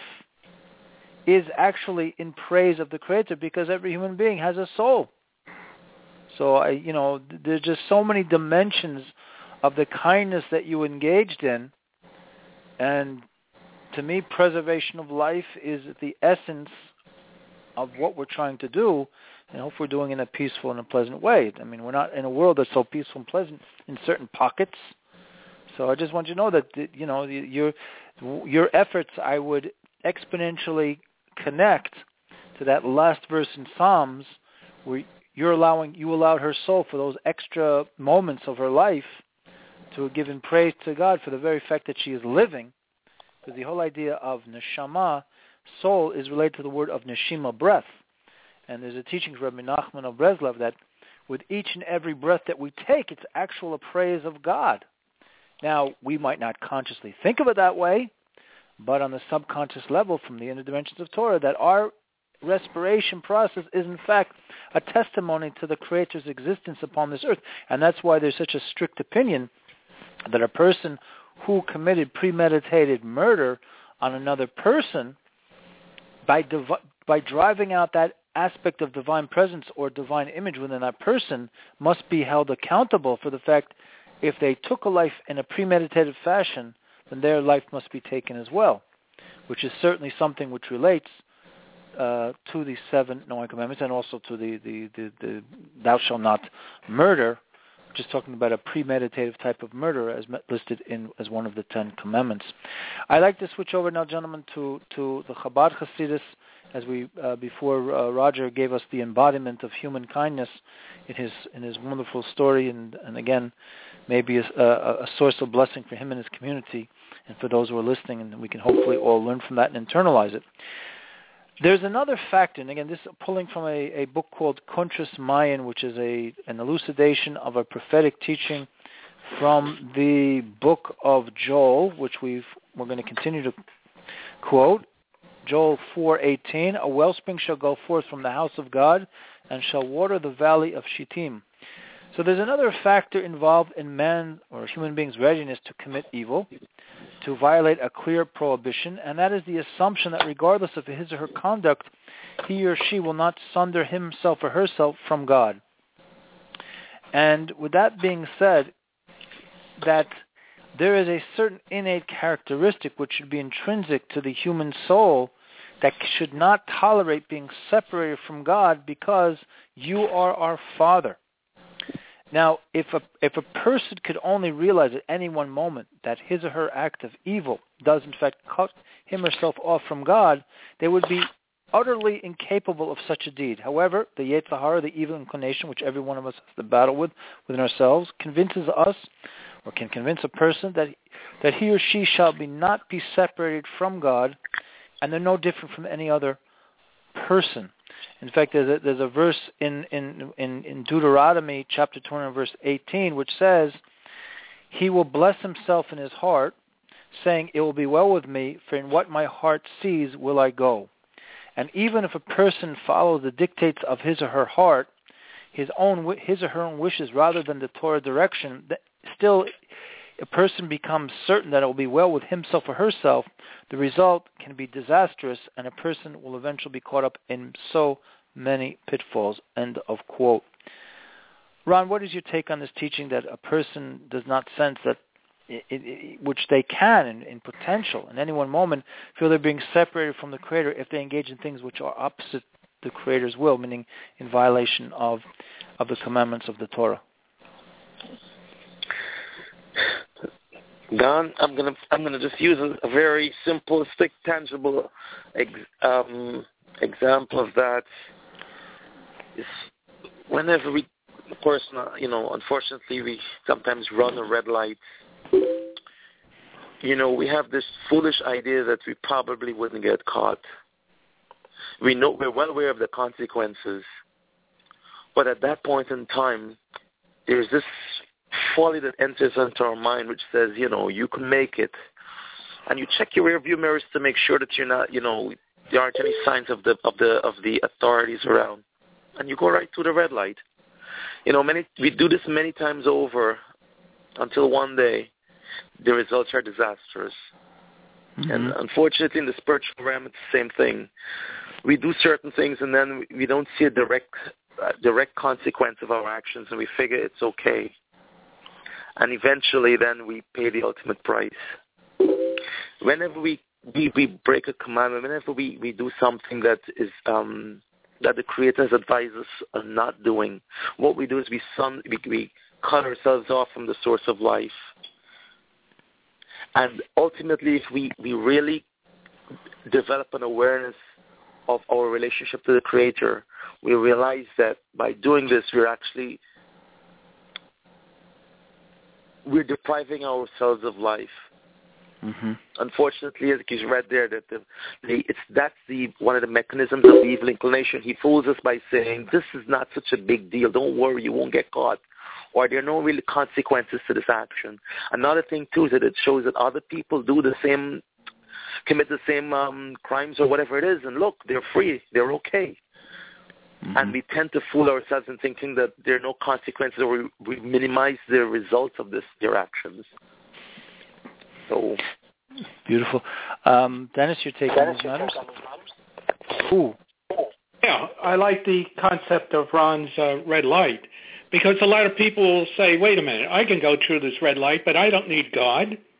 is actually in praise of the Creator, because every human being has a soul. So, I, you know, there's just so many dimensions of the kindness that you engaged in. And to me, preservation of life is the essence of what we're trying to do, and hope we're doing it in a peaceful and a pleasant way. I mean, we're not in a world that's so peaceful and pleasant in certain pockets. So I just want you to know that, you know, your your efforts, I would exponentially connect to that last verse in Psalms where you're allowing, you allowed her soul for those extra moments of her life to give in praise to God for the very fact that she is living. Because the whole idea of neshama, soul, is related to the word of neshima, breath. And there's a teaching from Rabbi Nachman of Breslov that with each and every breath that we take, it's actual praise of God. Now, we might not consciously think of it that way, but on the subconscious level from the inner dimensions of Torah, that our respiration process is in fact a testimony to the Creator's existence upon this earth. And that's why there's such a strict opinion that a person who committed premeditated murder on another person, by div- by driving out that aspect of divine presence or divine image within that person, must be held accountable for the fact if they took a life in a premeditated fashion, then their life must be taken as well, which is certainly something which relates uh, to the seven Noahic commandments and also to the, the, the, the thou shalt not murder, which is talking about a premeditative type of murder as listed in as one of the Ten Commandments. I'd like to switch over now, gentlemen, to, to the Chabad Hasidus, as we uh, before uh, Roger gave us the embodiment of human kindness in his in his wonderful story, and, and again, maybe a, a, a source of blessing for him and his community, and for those who are listening, and we can hopefully all learn from that and internalize it. There's another factor, and again, this is pulling from a, a book called Contras Mayan, which is a an elucidation of a prophetic teaching from the book of Joel, which we've we're going to continue to quote. Joel four eighteen, a wellspring shall go forth from the house of God and shall water the valley of Shittim. So there's another factor involved in man or human being's readiness to commit evil, to violate a clear prohibition, and that is the assumption that regardless of his or her conduct, he or she will not sunder himself or herself from God. And with that being said, that there is a certain innate characteristic which should be intrinsic to the human soul that should not tolerate being separated from God because you are our Father. Now, if a if a person could only realize at any one moment that his or her act of evil does in fact cut him or herself off from God, they would be utterly incapable of such a deed. However, the Yetzer Hara, the evil inclination, which every one of us has to battle with within ourselves, convinces us or can convince a person that that he or she shall be not be separated from God, and they're no different from any other person. In fact, there's a, there's a verse in, in, in, in Deuteronomy chapter twenty, verse eighteen, which says, he will bless himself in his heart, saying, it will be well with me, for in what my heart sees will I go. And even if a person follows the dictates of his or her heart, his own his or her own wishes rather than the Torah direction, still a person becomes certain that it will be well with himself or herself. The result can be disastrous, and a person will eventually be caught up in so many pitfalls. End of quote. Ron, what is your take on this teaching that a person does not sense that, it, it, which they can, in, in potential, in any one moment, feel they're being separated from the Creator if they engage in things which are opposite the Creator's will, meaning in violation of of the commandments of the Torah? Don, I'm gonna I'm gonna just use a, a very simplistic, tangible ex, um, example of that. Is whenever we, of course, not, you know, unfortunately, we sometimes run a red light. You know, we have this foolish idea that we probably wouldn't get caught. We know we're well aware of the consequences, but at that point in time, there's this folly that enters into our mind which says, you know, you can make it. And you check your rearview mirrors to make sure that you're not, you know, there aren't any signs of the of the of the authorities around. And you go right through the red light. You know, many we do this many times over until one day the results are disastrous. Mm-hmm. And unfortunately in the spiritual realm it's the same thing. We do certain things and then we don't see a direct uh, direct consequence of our actions, and we figure it's okay. And eventually then we pay the ultimate price. Whenever we, we, we break a commandment, whenever we, we do something that is um, that the Creator has advised us of not doing, what we do is we, sun, we, we cut ourselves off from the source of life. And ultimately, if we, we really develop an awareness of our relationship to the Creator, we realize that by doing this, we're actually we're depriving ourselves of life. Mm-hmm. Unfortunately, as you read there, that the, the it's that's the one of the mechanisms of the evil inclination. He fools us by saying, "This is not such a big deal. Don't worry, you won't get caught." Or there are no real consequences to this action. Another thing too is that it shows that other people do the same, commit the same um, crimes or whatever it is, and look, they're free, they're okay. Mm-hmm. And we tend to fool ourselves in thinking that there are no consequences, or we, we minimize the results of this their actions. So beautiful, um, Dennis, your take on these matters? Ooh. Yeah, I like the concept of Ron's uh, red light, because a lot of people will say, "Wait a minute, I can go through this red light, but I don't need God.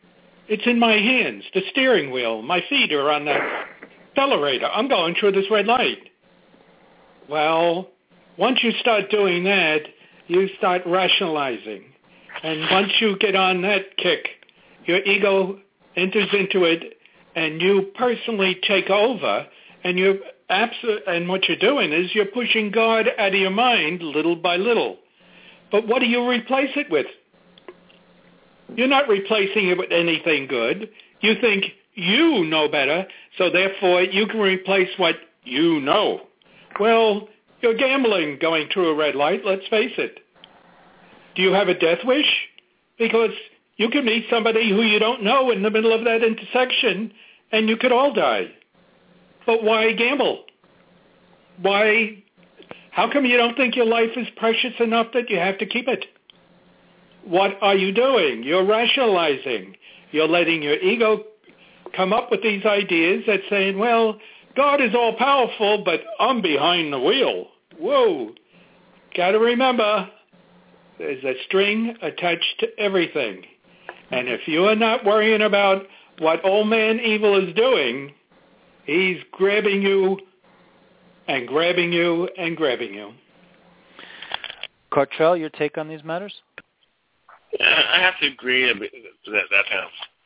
It's in my hands, the steering wheel. My feet are on the accelerator. I'm going through this red light. Well, once you start doing that, you start rationalizing. And once you get on that kick, your ego enters into it, and you personally take over, and you abso- and what you're doing is you're pushing God out of your mind little by little. But what do you replace it with? You're not replacing it with anything good. You think you know better, so therefore you can replace what you know. Well, you're gambling going through a red light, let's face it. Do you have a death wish? Because you could meet somebody who you don't know in the middle of that intersection, and you could all die. But why gamble? Why? How come you don't think your life is precious enough that you have to keep it? What are you doing? You're rationalizing. You're letting your ego come up with these ideas that saying, well, God is all-powerful, but I'm behind the wheel. Whoa. Got to remember, there's a string attached to everything. And if you are not worrying about what old man evil is doing, he's grabbing you and grabbing you and grabbing you. Cartrell, your take on these matters? I have to agree that that um,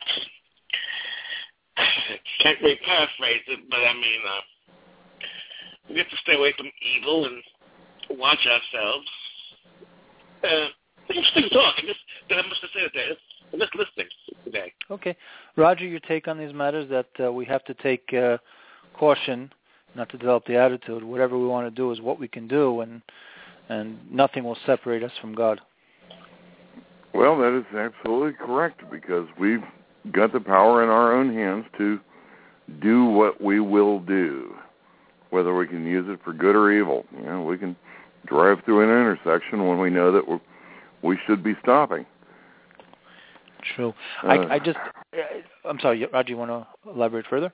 can't really paraphrase it, but I mean, uh, we have to stay away from evil and watch ourselves. Uh, interesting talk. Just that I must have said that. I'm just listening today. Okay, Roger, your take on these matters? That uh, we have to take uh, caution, not to develop the attitude. Whatever we want to do is what we can do, and and nothing will separate us from God. Well, that is absolutely correct, because we've got the power in our own hands to do what we will do, whether we can use it for good or evil. You know, we can drive through an intersection when we know that we're, we should be stopping. True. Uh, I, I just, I'm sorry, Roger, you want to elaborate further?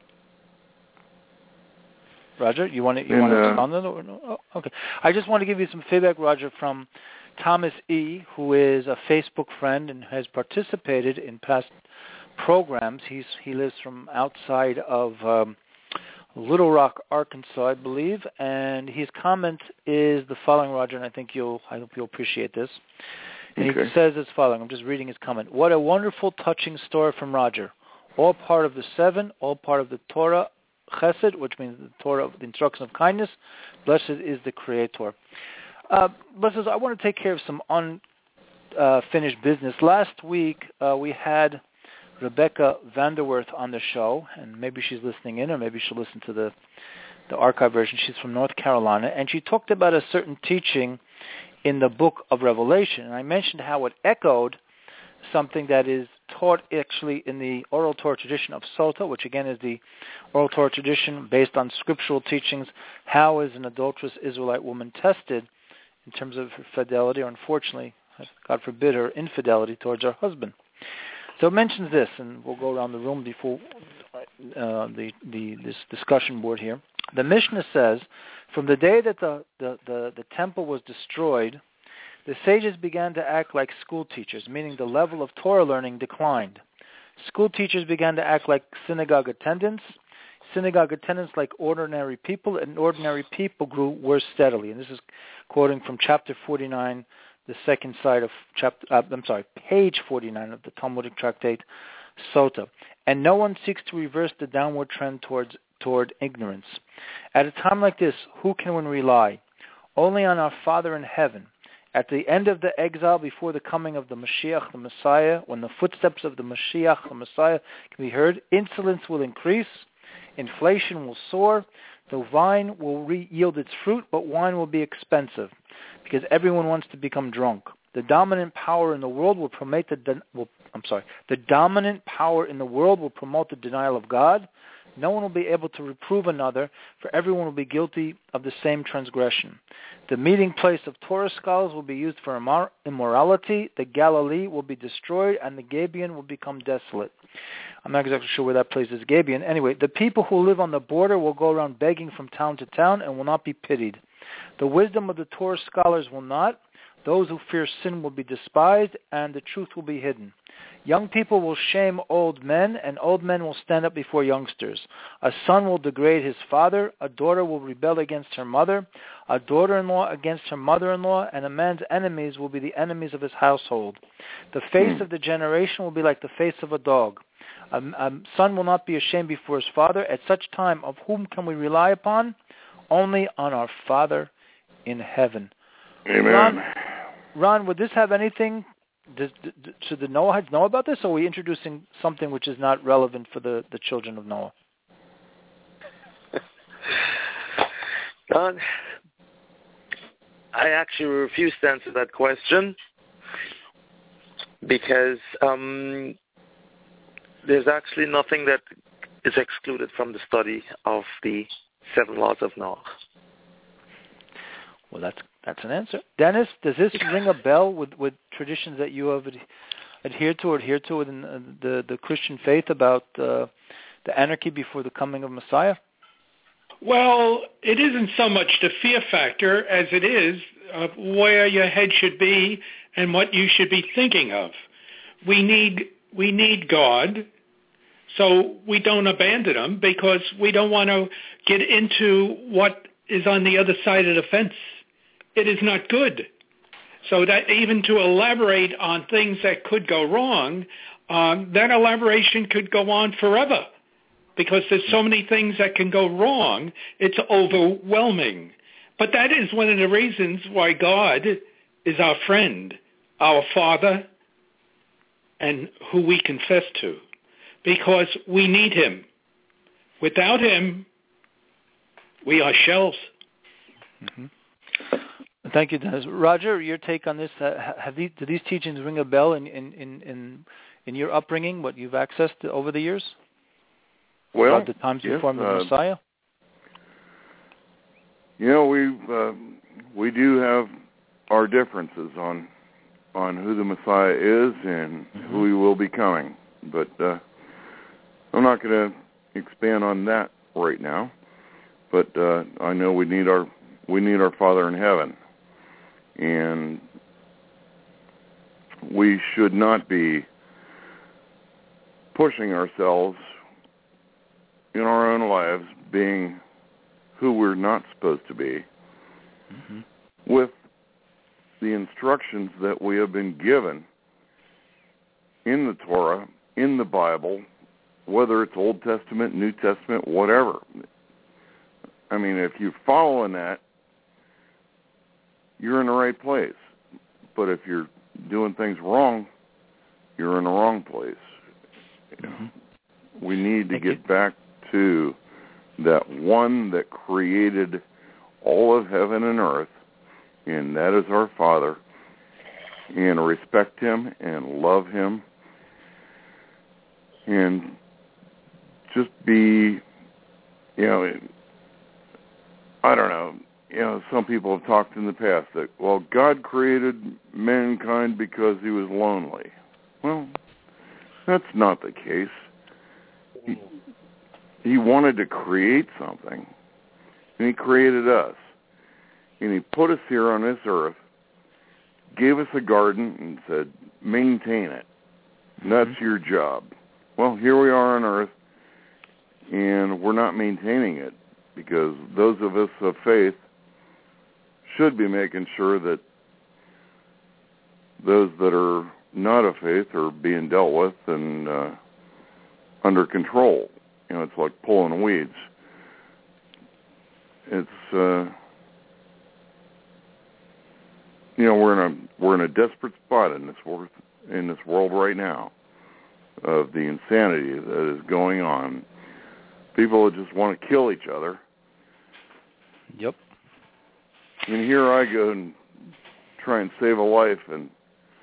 Roger, you want to you and, want to uh, respond to that? Or no? Oh, okay. I just want to give you some feedback, Roger, from Thomas E., who is a Facebook friend and has participated in past programs. He's he lives from outside of um, Little Rock, Arkansas, I believe, and his comment is the following, Roger, and I think you'll I hope you'll appreciate this. And okay. he says as following. I'm just reading his comment. What a wonderful, touching story from Roger. All part of the seven, all part of the Torah Chesed, which means the Torah of the instruction of kindness. Blessed is the Creator. Uh, Blessed, I want to take care of some unfinished uh, business. Last week uh, we had Rebecca Vanderwerth on the show, and maybe she's listening in, or maybe she'll listen to the the archive version. She's from North Carolina, and she talked about a certain teaching in the book of Revelation. And I mentioned how it echoed something that is taught actually in the oral Torah tradition of Sota, which again is the oral Torah tradition based on scriptural teachings. How is an adulterous Israelite woman tested in terms of her fidelity, or unfortunately, God forbid, her infidelity towards her husband? So it mentions this, and we'll go around the room before uh, the, the this discussion board here. The Mishnah says, from the day that the, the, the, the temple was destroyed, the sages began to act like school teachers, meaning the level of Torah learning declined. School teachers began to act like synagogue attendants, synagogue attendants like ordinary people, and ordinary people grew worse steadily. And this is quoting from chapter forty-nine, the second side of chapter. Uh, I'm sorry, page forty-nine of the Talmudic tractate Sota. And no one seeks to reverse the downward trend towards toward ignorance. At a time like this, who can one rely? Only on our Father in heaven. At the end of the exile, before the coming of the Mashiach, the Messiah, when the footsteps of the Mashiach, the Messiah, can be heard, insolence will increase, inflation will soar, the vine will re- yield its fruit, but wine will be expensive, because everyone wants to become drunk. The dominant power in the world will promote the de- will, I'm sorry. The dominant power in the world will promote the denial of God. No one will be able to reprove another, for everyone will be guilty of the same transgression. The meeting place of Torah scholars will be used for immor- immorality. The Galilee will be destroyed, and the Gabion will become desolate. I'm not exactly sure where that place is, Gabion. Anyway, the people who live on the border will go around begging from town to town and will not be pitied. The wisdom of the Torah scholars will not. Those who fear sin will be despised, and the truth will be hidden. Young people will shame old men, and old men will stand up before youngsters. A son will degrade his father, a daughter will rebel against her mother, a daughter-in-law against her mother-in-law, and a man's enemies will be the enemies of his household. The face of the generation will be like the face of a dog. A, a son will not be ashamed before his father. At such time, of whom can we rely upon? Only on our Father in heaven. Amen. Ron, Ron, would this have anything... Does, should the Noahites know about this, or are we introducing something which is not relevant for the, the children of Noah? Don, I actually refuse to answer that question because um, there's actually nothing that is excluded from the study of the seven laws of Noah. Well, that's that's an answer. Dennis, does this ring a bell with, with traditions that you have ad- adhered to or adhered to within uh, the, the Christian faith about uh, the anarchy before the coming of Messiah? Well, it isn't so much the fear factor as it is of where your head should be and what you should be thinking of. We need we need God, so we don't abandon him because we don't want to get into what is on the other side of the fence. It is not good. So that even to elaborate on things that could go wrong, um, that elaboration could go on forever because there's so many things that can go wrong. It's overwhelming. But that is one of the reasons why God is our friend, our Father, and who we confess to, because we need him. Without him, we are shells. Mm-hmm. Thank you, Dennis. Roger, your take on this? Uh, have these, do these teachings ring a bell in, in, in, in, in your upbringing, what you've accessed over the years? Well, about the times you yes, formed the uh, Messiah? You know, we uh, we do have our differences on on who the Messiah is and mm-hmm. who he will be coming, but uh, I'm not going to expand on that right now. But uh, I know we need our we need our Father in heaven, and we should not be pushing ourselves in our own lives, being who we're not supposed to be, mm-hmm. with the instructions that we have been given in the Torah, in the Bible, whether it's Old Testament, New Testament, whatever. I mean, if you're following that, you're in the right place. But if you're doing things wrong, you're in the wrong place. Mm-hmm. We need to Thank get you. back to that one that created all of heaven and earth, and that is our Father, and respect him and love him and just be, you know, I don't know, you know, some people have talked in the past that, well, God created mankind because he was lonely. Well, that's not the case. He, he wanted to create something, and he created us. And he put us here on this earth, gave us a garden, and said, maintain it. And that's mm-hmm. your job. Well, here we are on earth, and we're not maintaining it, because those of us of faith should be making sure that those that are not of faith are being dealt with and uh, under control. You know, it's like pulling weeds. It's uh, you know, we're in a we're in a desperate spot in this world in this world right now of the insanity that is going on. People that just want to kill each other. Yep. And here I go and try and save a life and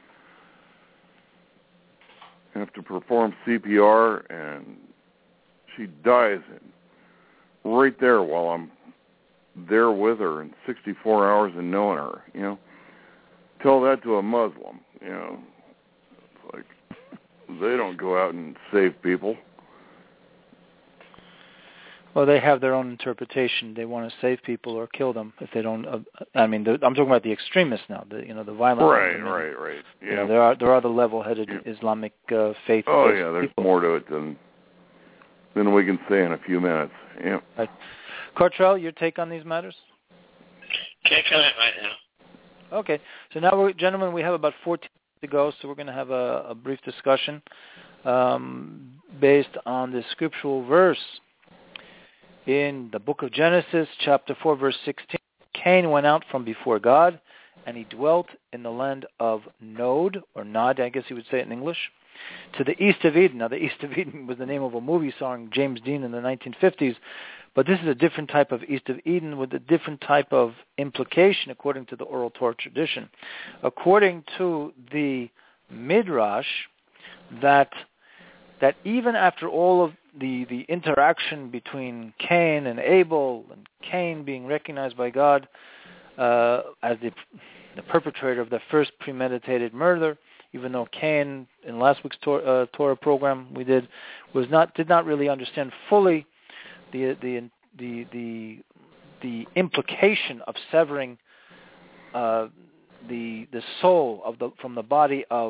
have to perform C P R, and she dies right there while I'm there with her in sixty-four hours and knowing her, you know. Tell that to a Muslim, you know. It's like they don't go out and save people. Well, they have their own interpretation. They want to save people or kill them if they don't. Uh, I mean, I'm talking about the extremists now. The you know the violent. Right, I mean, right, right. Yeah. You know, there are there are the level-headed yeah. Islamic uh, faith. Oh yeah, there's people. more to it than than we can say in a few minutes. Yeah. Right. Cartrell, your take on these matters? Can't comment right now. Okay. So now, we're, gentlemen, we have about fourteen to go, so we're going to have a, a brief discussion um, based on the scriptural verse in the book of Genesis, chapter four, verse sixteen. Cain went out from before God, and he dwelt in the land of Nod, or Nod, I guess you would say it in English, to the east of Eden. Now, the east of Eden was the name of a movie starring James Dean in the nineteen fifties, but this is a different type of east of Eden with a different type of implication according to the oral Torah tradition. According to the Midrash, that that even after all of the, the interaction between Cain and Abel, and Cain being recognized by God uh, as the, the perpetrator of the first premeditated murder, even though Cain, in last week's Torah, uh, Torah program we did, was not did not really understand fully the the the the, the implication of severing uh, the the soul of the from the body of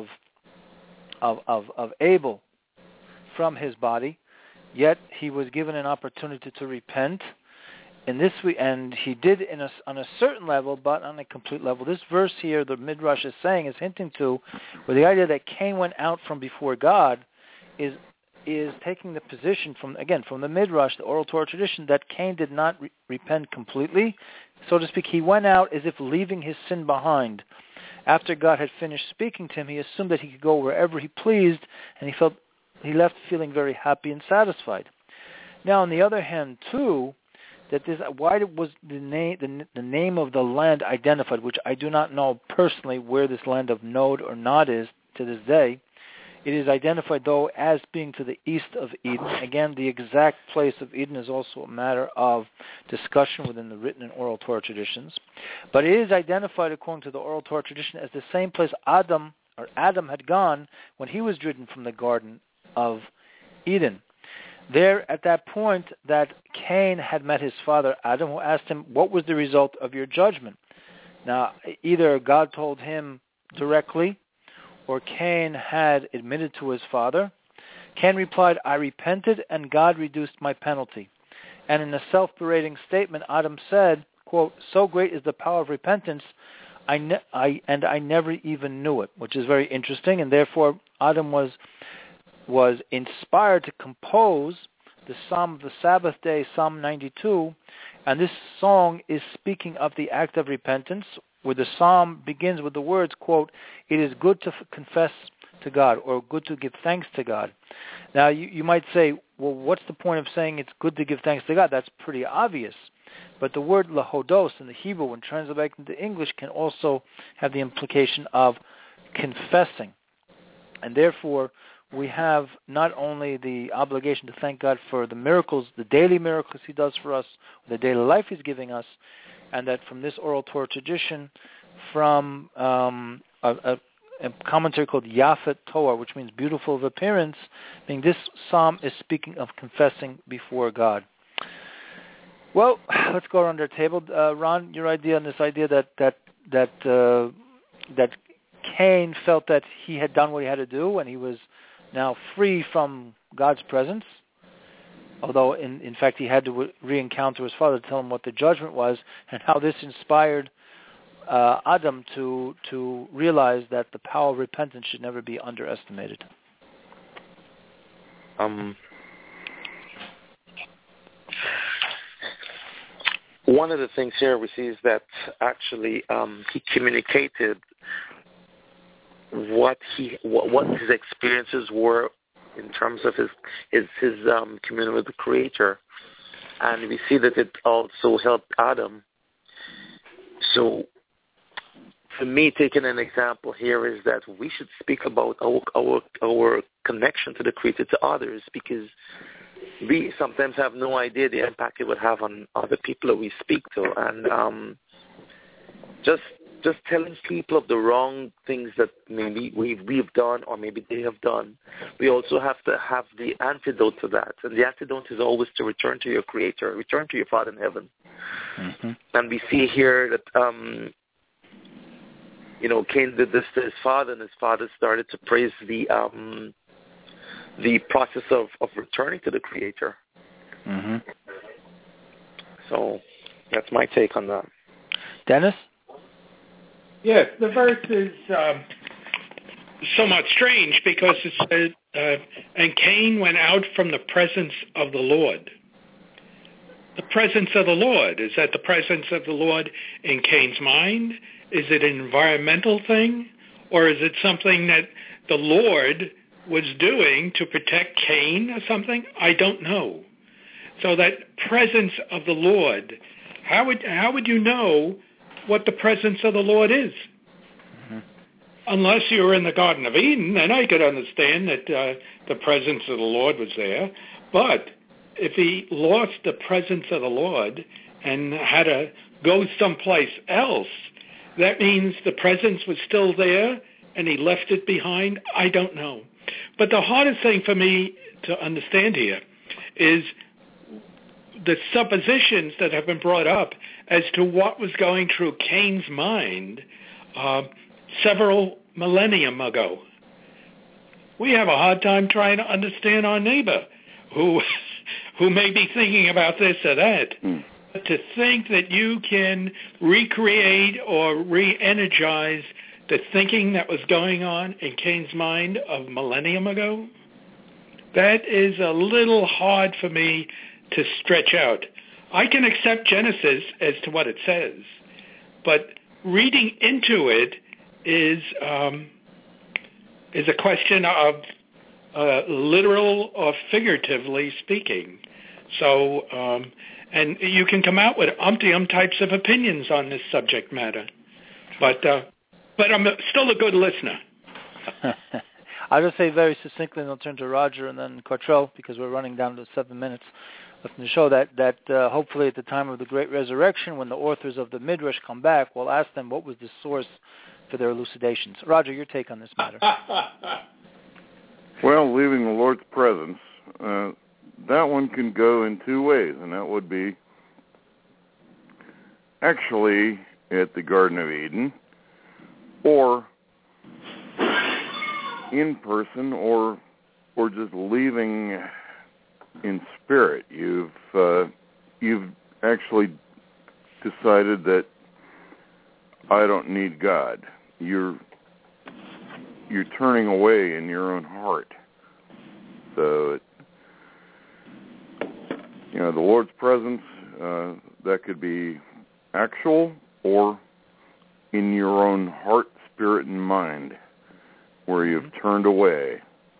of of, of Abel from his body, yet he was given an opportunity to repent. And this we and he did in a, on a certain level, but on a complete level. This verse here, the Midrash is saying, is hinting to, where the idea that Cain went out from before God, is is taking the position from again from the Midrash, the oral Torah tradition, that Cain did not re- repent completely, so to speak. He went out as if leaving his sin behind. After God had finished speaking to him, he assumed that he could go wherever he pleased, and he felt he left feeling very happy and satisfied. Now, on the other hand, too, that this why was the name the, the name of the land identified, which I do not know personally where this land of Nod or Nod is to this day. It is identified, though, as being to the east of Eden. Again, the exact place of Eden is also a matter of discussion within the written and oral Torah traditions. But it is identified, according to the oral Torah tradition, as the same place Adam or Adam had gone when he was driven from the Garden of Eden. There, at that point, that Cain had met his father Adam, who asked him, what was the result of your judgment? Now, either God told him directly, or Cain had admitted to his father. Cain replied, I repented, and God reduced my penalty. And in a self-berating statement, Adam said, quote, so great is the power of repentance, I, ne- I and I never even knew it, which is very interesting, and therefore Adam was was inspired to compose the Psalm of the Sabbath day, Psalm ninety-two, and this song is speaking of the act of repentance, where the psalm begins with the words, quote, it is good to f- confess to God, or good to give thanks to God. Now, you, you might say, well, what's the point of saying it's good to give thanks to God? That's pretty obvious. But the word lahodos in the Hebrew, when translated into English, can also have the implication of confessing. And therefore, we have not only the obligation to thank God for the miracles, the daily miracles he does for us, the daily life he's giving us, and that from this oral Torah tradition, from um, a, a, a commentary called Yafet Torah, which means beautiful of appearance, meaning this psalm is speaking of confessing before God. Well, let's go around our table. Uh, Ron, your idea on this idea that that that uh, that Cain felt that he had done what he had to do, and he was now free from God's presence, although in, in fact he had to re-encounter his father to tell him what the judgment was, and how this inspired uh, Adam to to realize that the power of repentance should never be underestimated. Um, one of the things here we see is that actually um, he communicated what he what, what his experiences were in terms of his his his um, communion with the Creator, and we see that it also helped Adam. So, for me, taking an example here is that we should speak about our our our connection to the Creator to others, because we sometimes have no idea the impact it would have on other people that we speak to, and um, just just telling people of the wrong things that maybe we've, we've done or maybe they have done. We also have to have the antidote to that. And the antidote is always to return to your Creator, return to your Father in heaven. Mm-hmm. And we see here that, um, you know, Cain did this to his father, and his father started to praise the um, the process of, of returning to the Creator. Mm-hmm. So that's my take on that. Dennis? Yes, the verse is um, somewhat strange because it said, uh, and Cain went out from the presence of the Lord. The presence of the Lord, is that the presence of the Lord in Cain's mind? Is it an environmental thing? Or is it something that the Lord was doing to protect Cain or something? I don't know. So that presence of the Lord, how would how would you know what the presence of the Lord is? Mm-hmm. Unless you were in the Garden of Eden, then I could understand that uh, the presence of the Lord was there. But if he lost the presence of the Lord and had to go someplace else, that means the presence was still there and he left it behind? I don't know. But the hardest thing for me to understand here is the suppositions that have been brought up as to what was going through Cain's mind uh, several millennium ago. We have a hard time trying to understand our neighbor who who may be thinking about this or that. Mm. But to think that you can recreate or re-energize the thinking that was going on in Cain's mind of millennium ago, that is a little hard for me to stretch out. I can accept Genesis as to what it says, but reading into it is um, is a question of uh, literal or figuratively speaking. So, um, and you can come out with umpty-um types of opinions on this subject matter, but uh, but I'm still a good listener. I'll just say very succinctly, and I'll turn to Roger and then Cottrell, because we're running down to seven minutes left in the show, that, that uh, hopefully at the time of the Great Resurrection, when the authors of the Midrash come back, we'll ask them what was the source for their elucidations. Roger, your take on this matter. Well, leaving the Lord's presence, uh, that one can go in two ways, and that would be actually at the Garden of Eden, or in person, or or just leaving in spirit. You've uh, you've actually decided that I don't need God. You're you're turning away in your own heart. So, it, you know, the Lord's presence, uh, that could be actual or in your own heart, spirit, and mind, where you've turned away.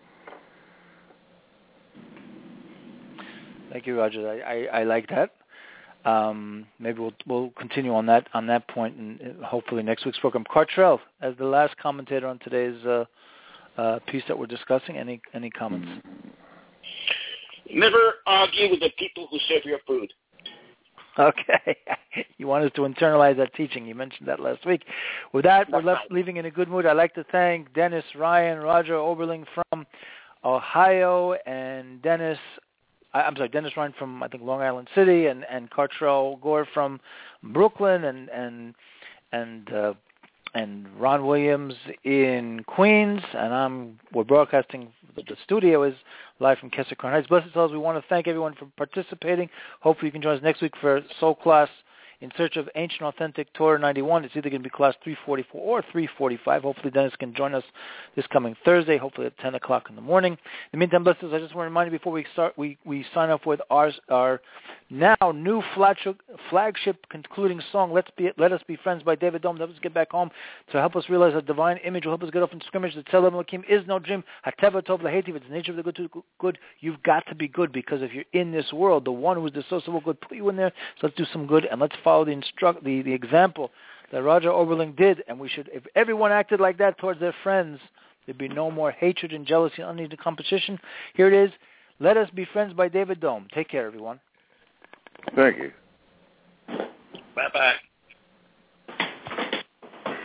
Thank you, Roger. I, I, I like that. Um, maybe we'll we'll continue on that on that point, and hopefully next week's program. Cartrell, as the last commentator on today's uh, uh, piece that we're discussing, any any comments? Never argue with the people who serve your food. Okay. You want us to internalize that teaching. You mentioned that last week. With that, we're left leaving in a good mood. I'd like to thank Dennis Ryan, Roger Oberling from Ohio, and Dennis, I'm sorry, Dennis Ryan from, I think, Long Island City, and, and Cartrell Gore from Brooklyn, and and and uh, and Ron Williams in Queens, and I'm we're broadcasting. The studio is live from Kesser Crown Heights. Blessed Souls, we want to thank everyone for participating. Hopefully you can join us next week for Soul Class in Search of Ancient Authentic Torah ninety-one. It's either going to be class three forty-four or three forty-five. Hopefully Dennis can join us this coming Thursday, hopefully at ten o'clock in the morning. In the meantime, blessed Souls, I just want to remind you before we start, we, we sign off with our, our now new flagship concluding song, Let's Be Let Us Be Friends by David Dome. Let us get back home to help us realize a divine image will help us get off in scrimmage. The Tzelem Elohim is no dream. Hateva Tov Lahetiv. It's the nature of the good to good. You've got to be good, because if you're in this world, the one who is dissociable good put you in there. So let's do some good, and let's follow the instruct the, the example that Roger Oberling did. And we should, if everyone acted like that towards their friends, there'd be no more hatred and jealousy and unneeded competition. Here it is. Let Us Be Friends by David Dome. Take care, everyone. Thank you. Bye-bye.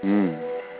Mm.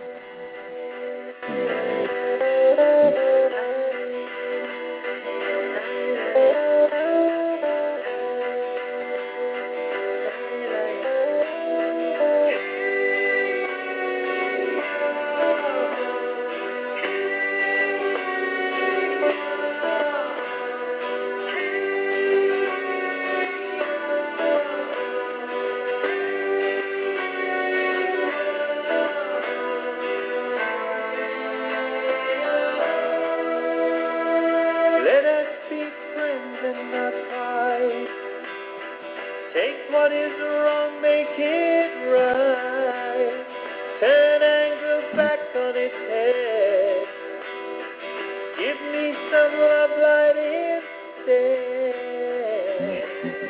Let us be friends and not fight. Take what is wrong, make it right. Turn anger back on its head. Give me some love light instead.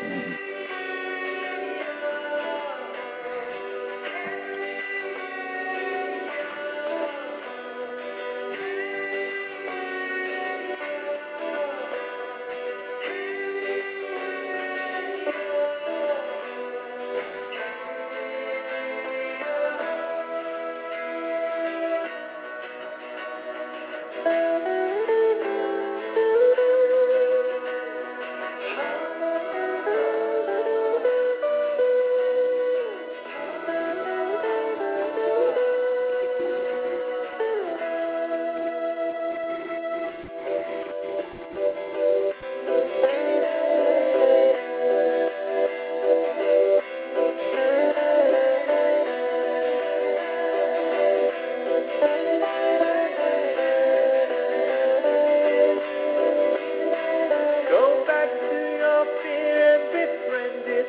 Go back to your fear and befriend it.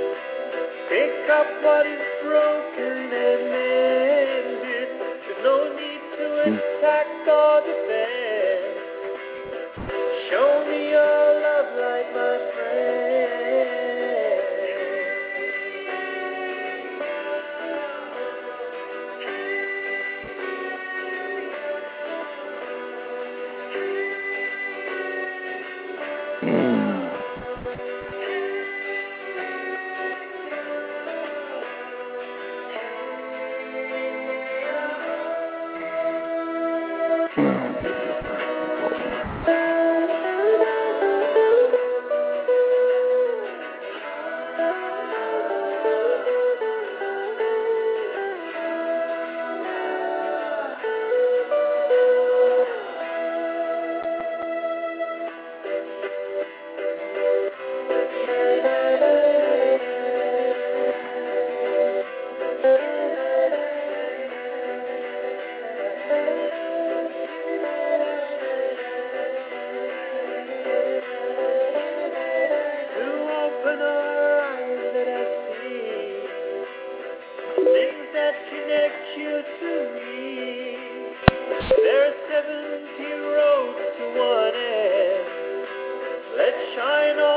Pick up what is broken and mend it. There's no need to attack or defend. Show me your love light, my friend. Shine on.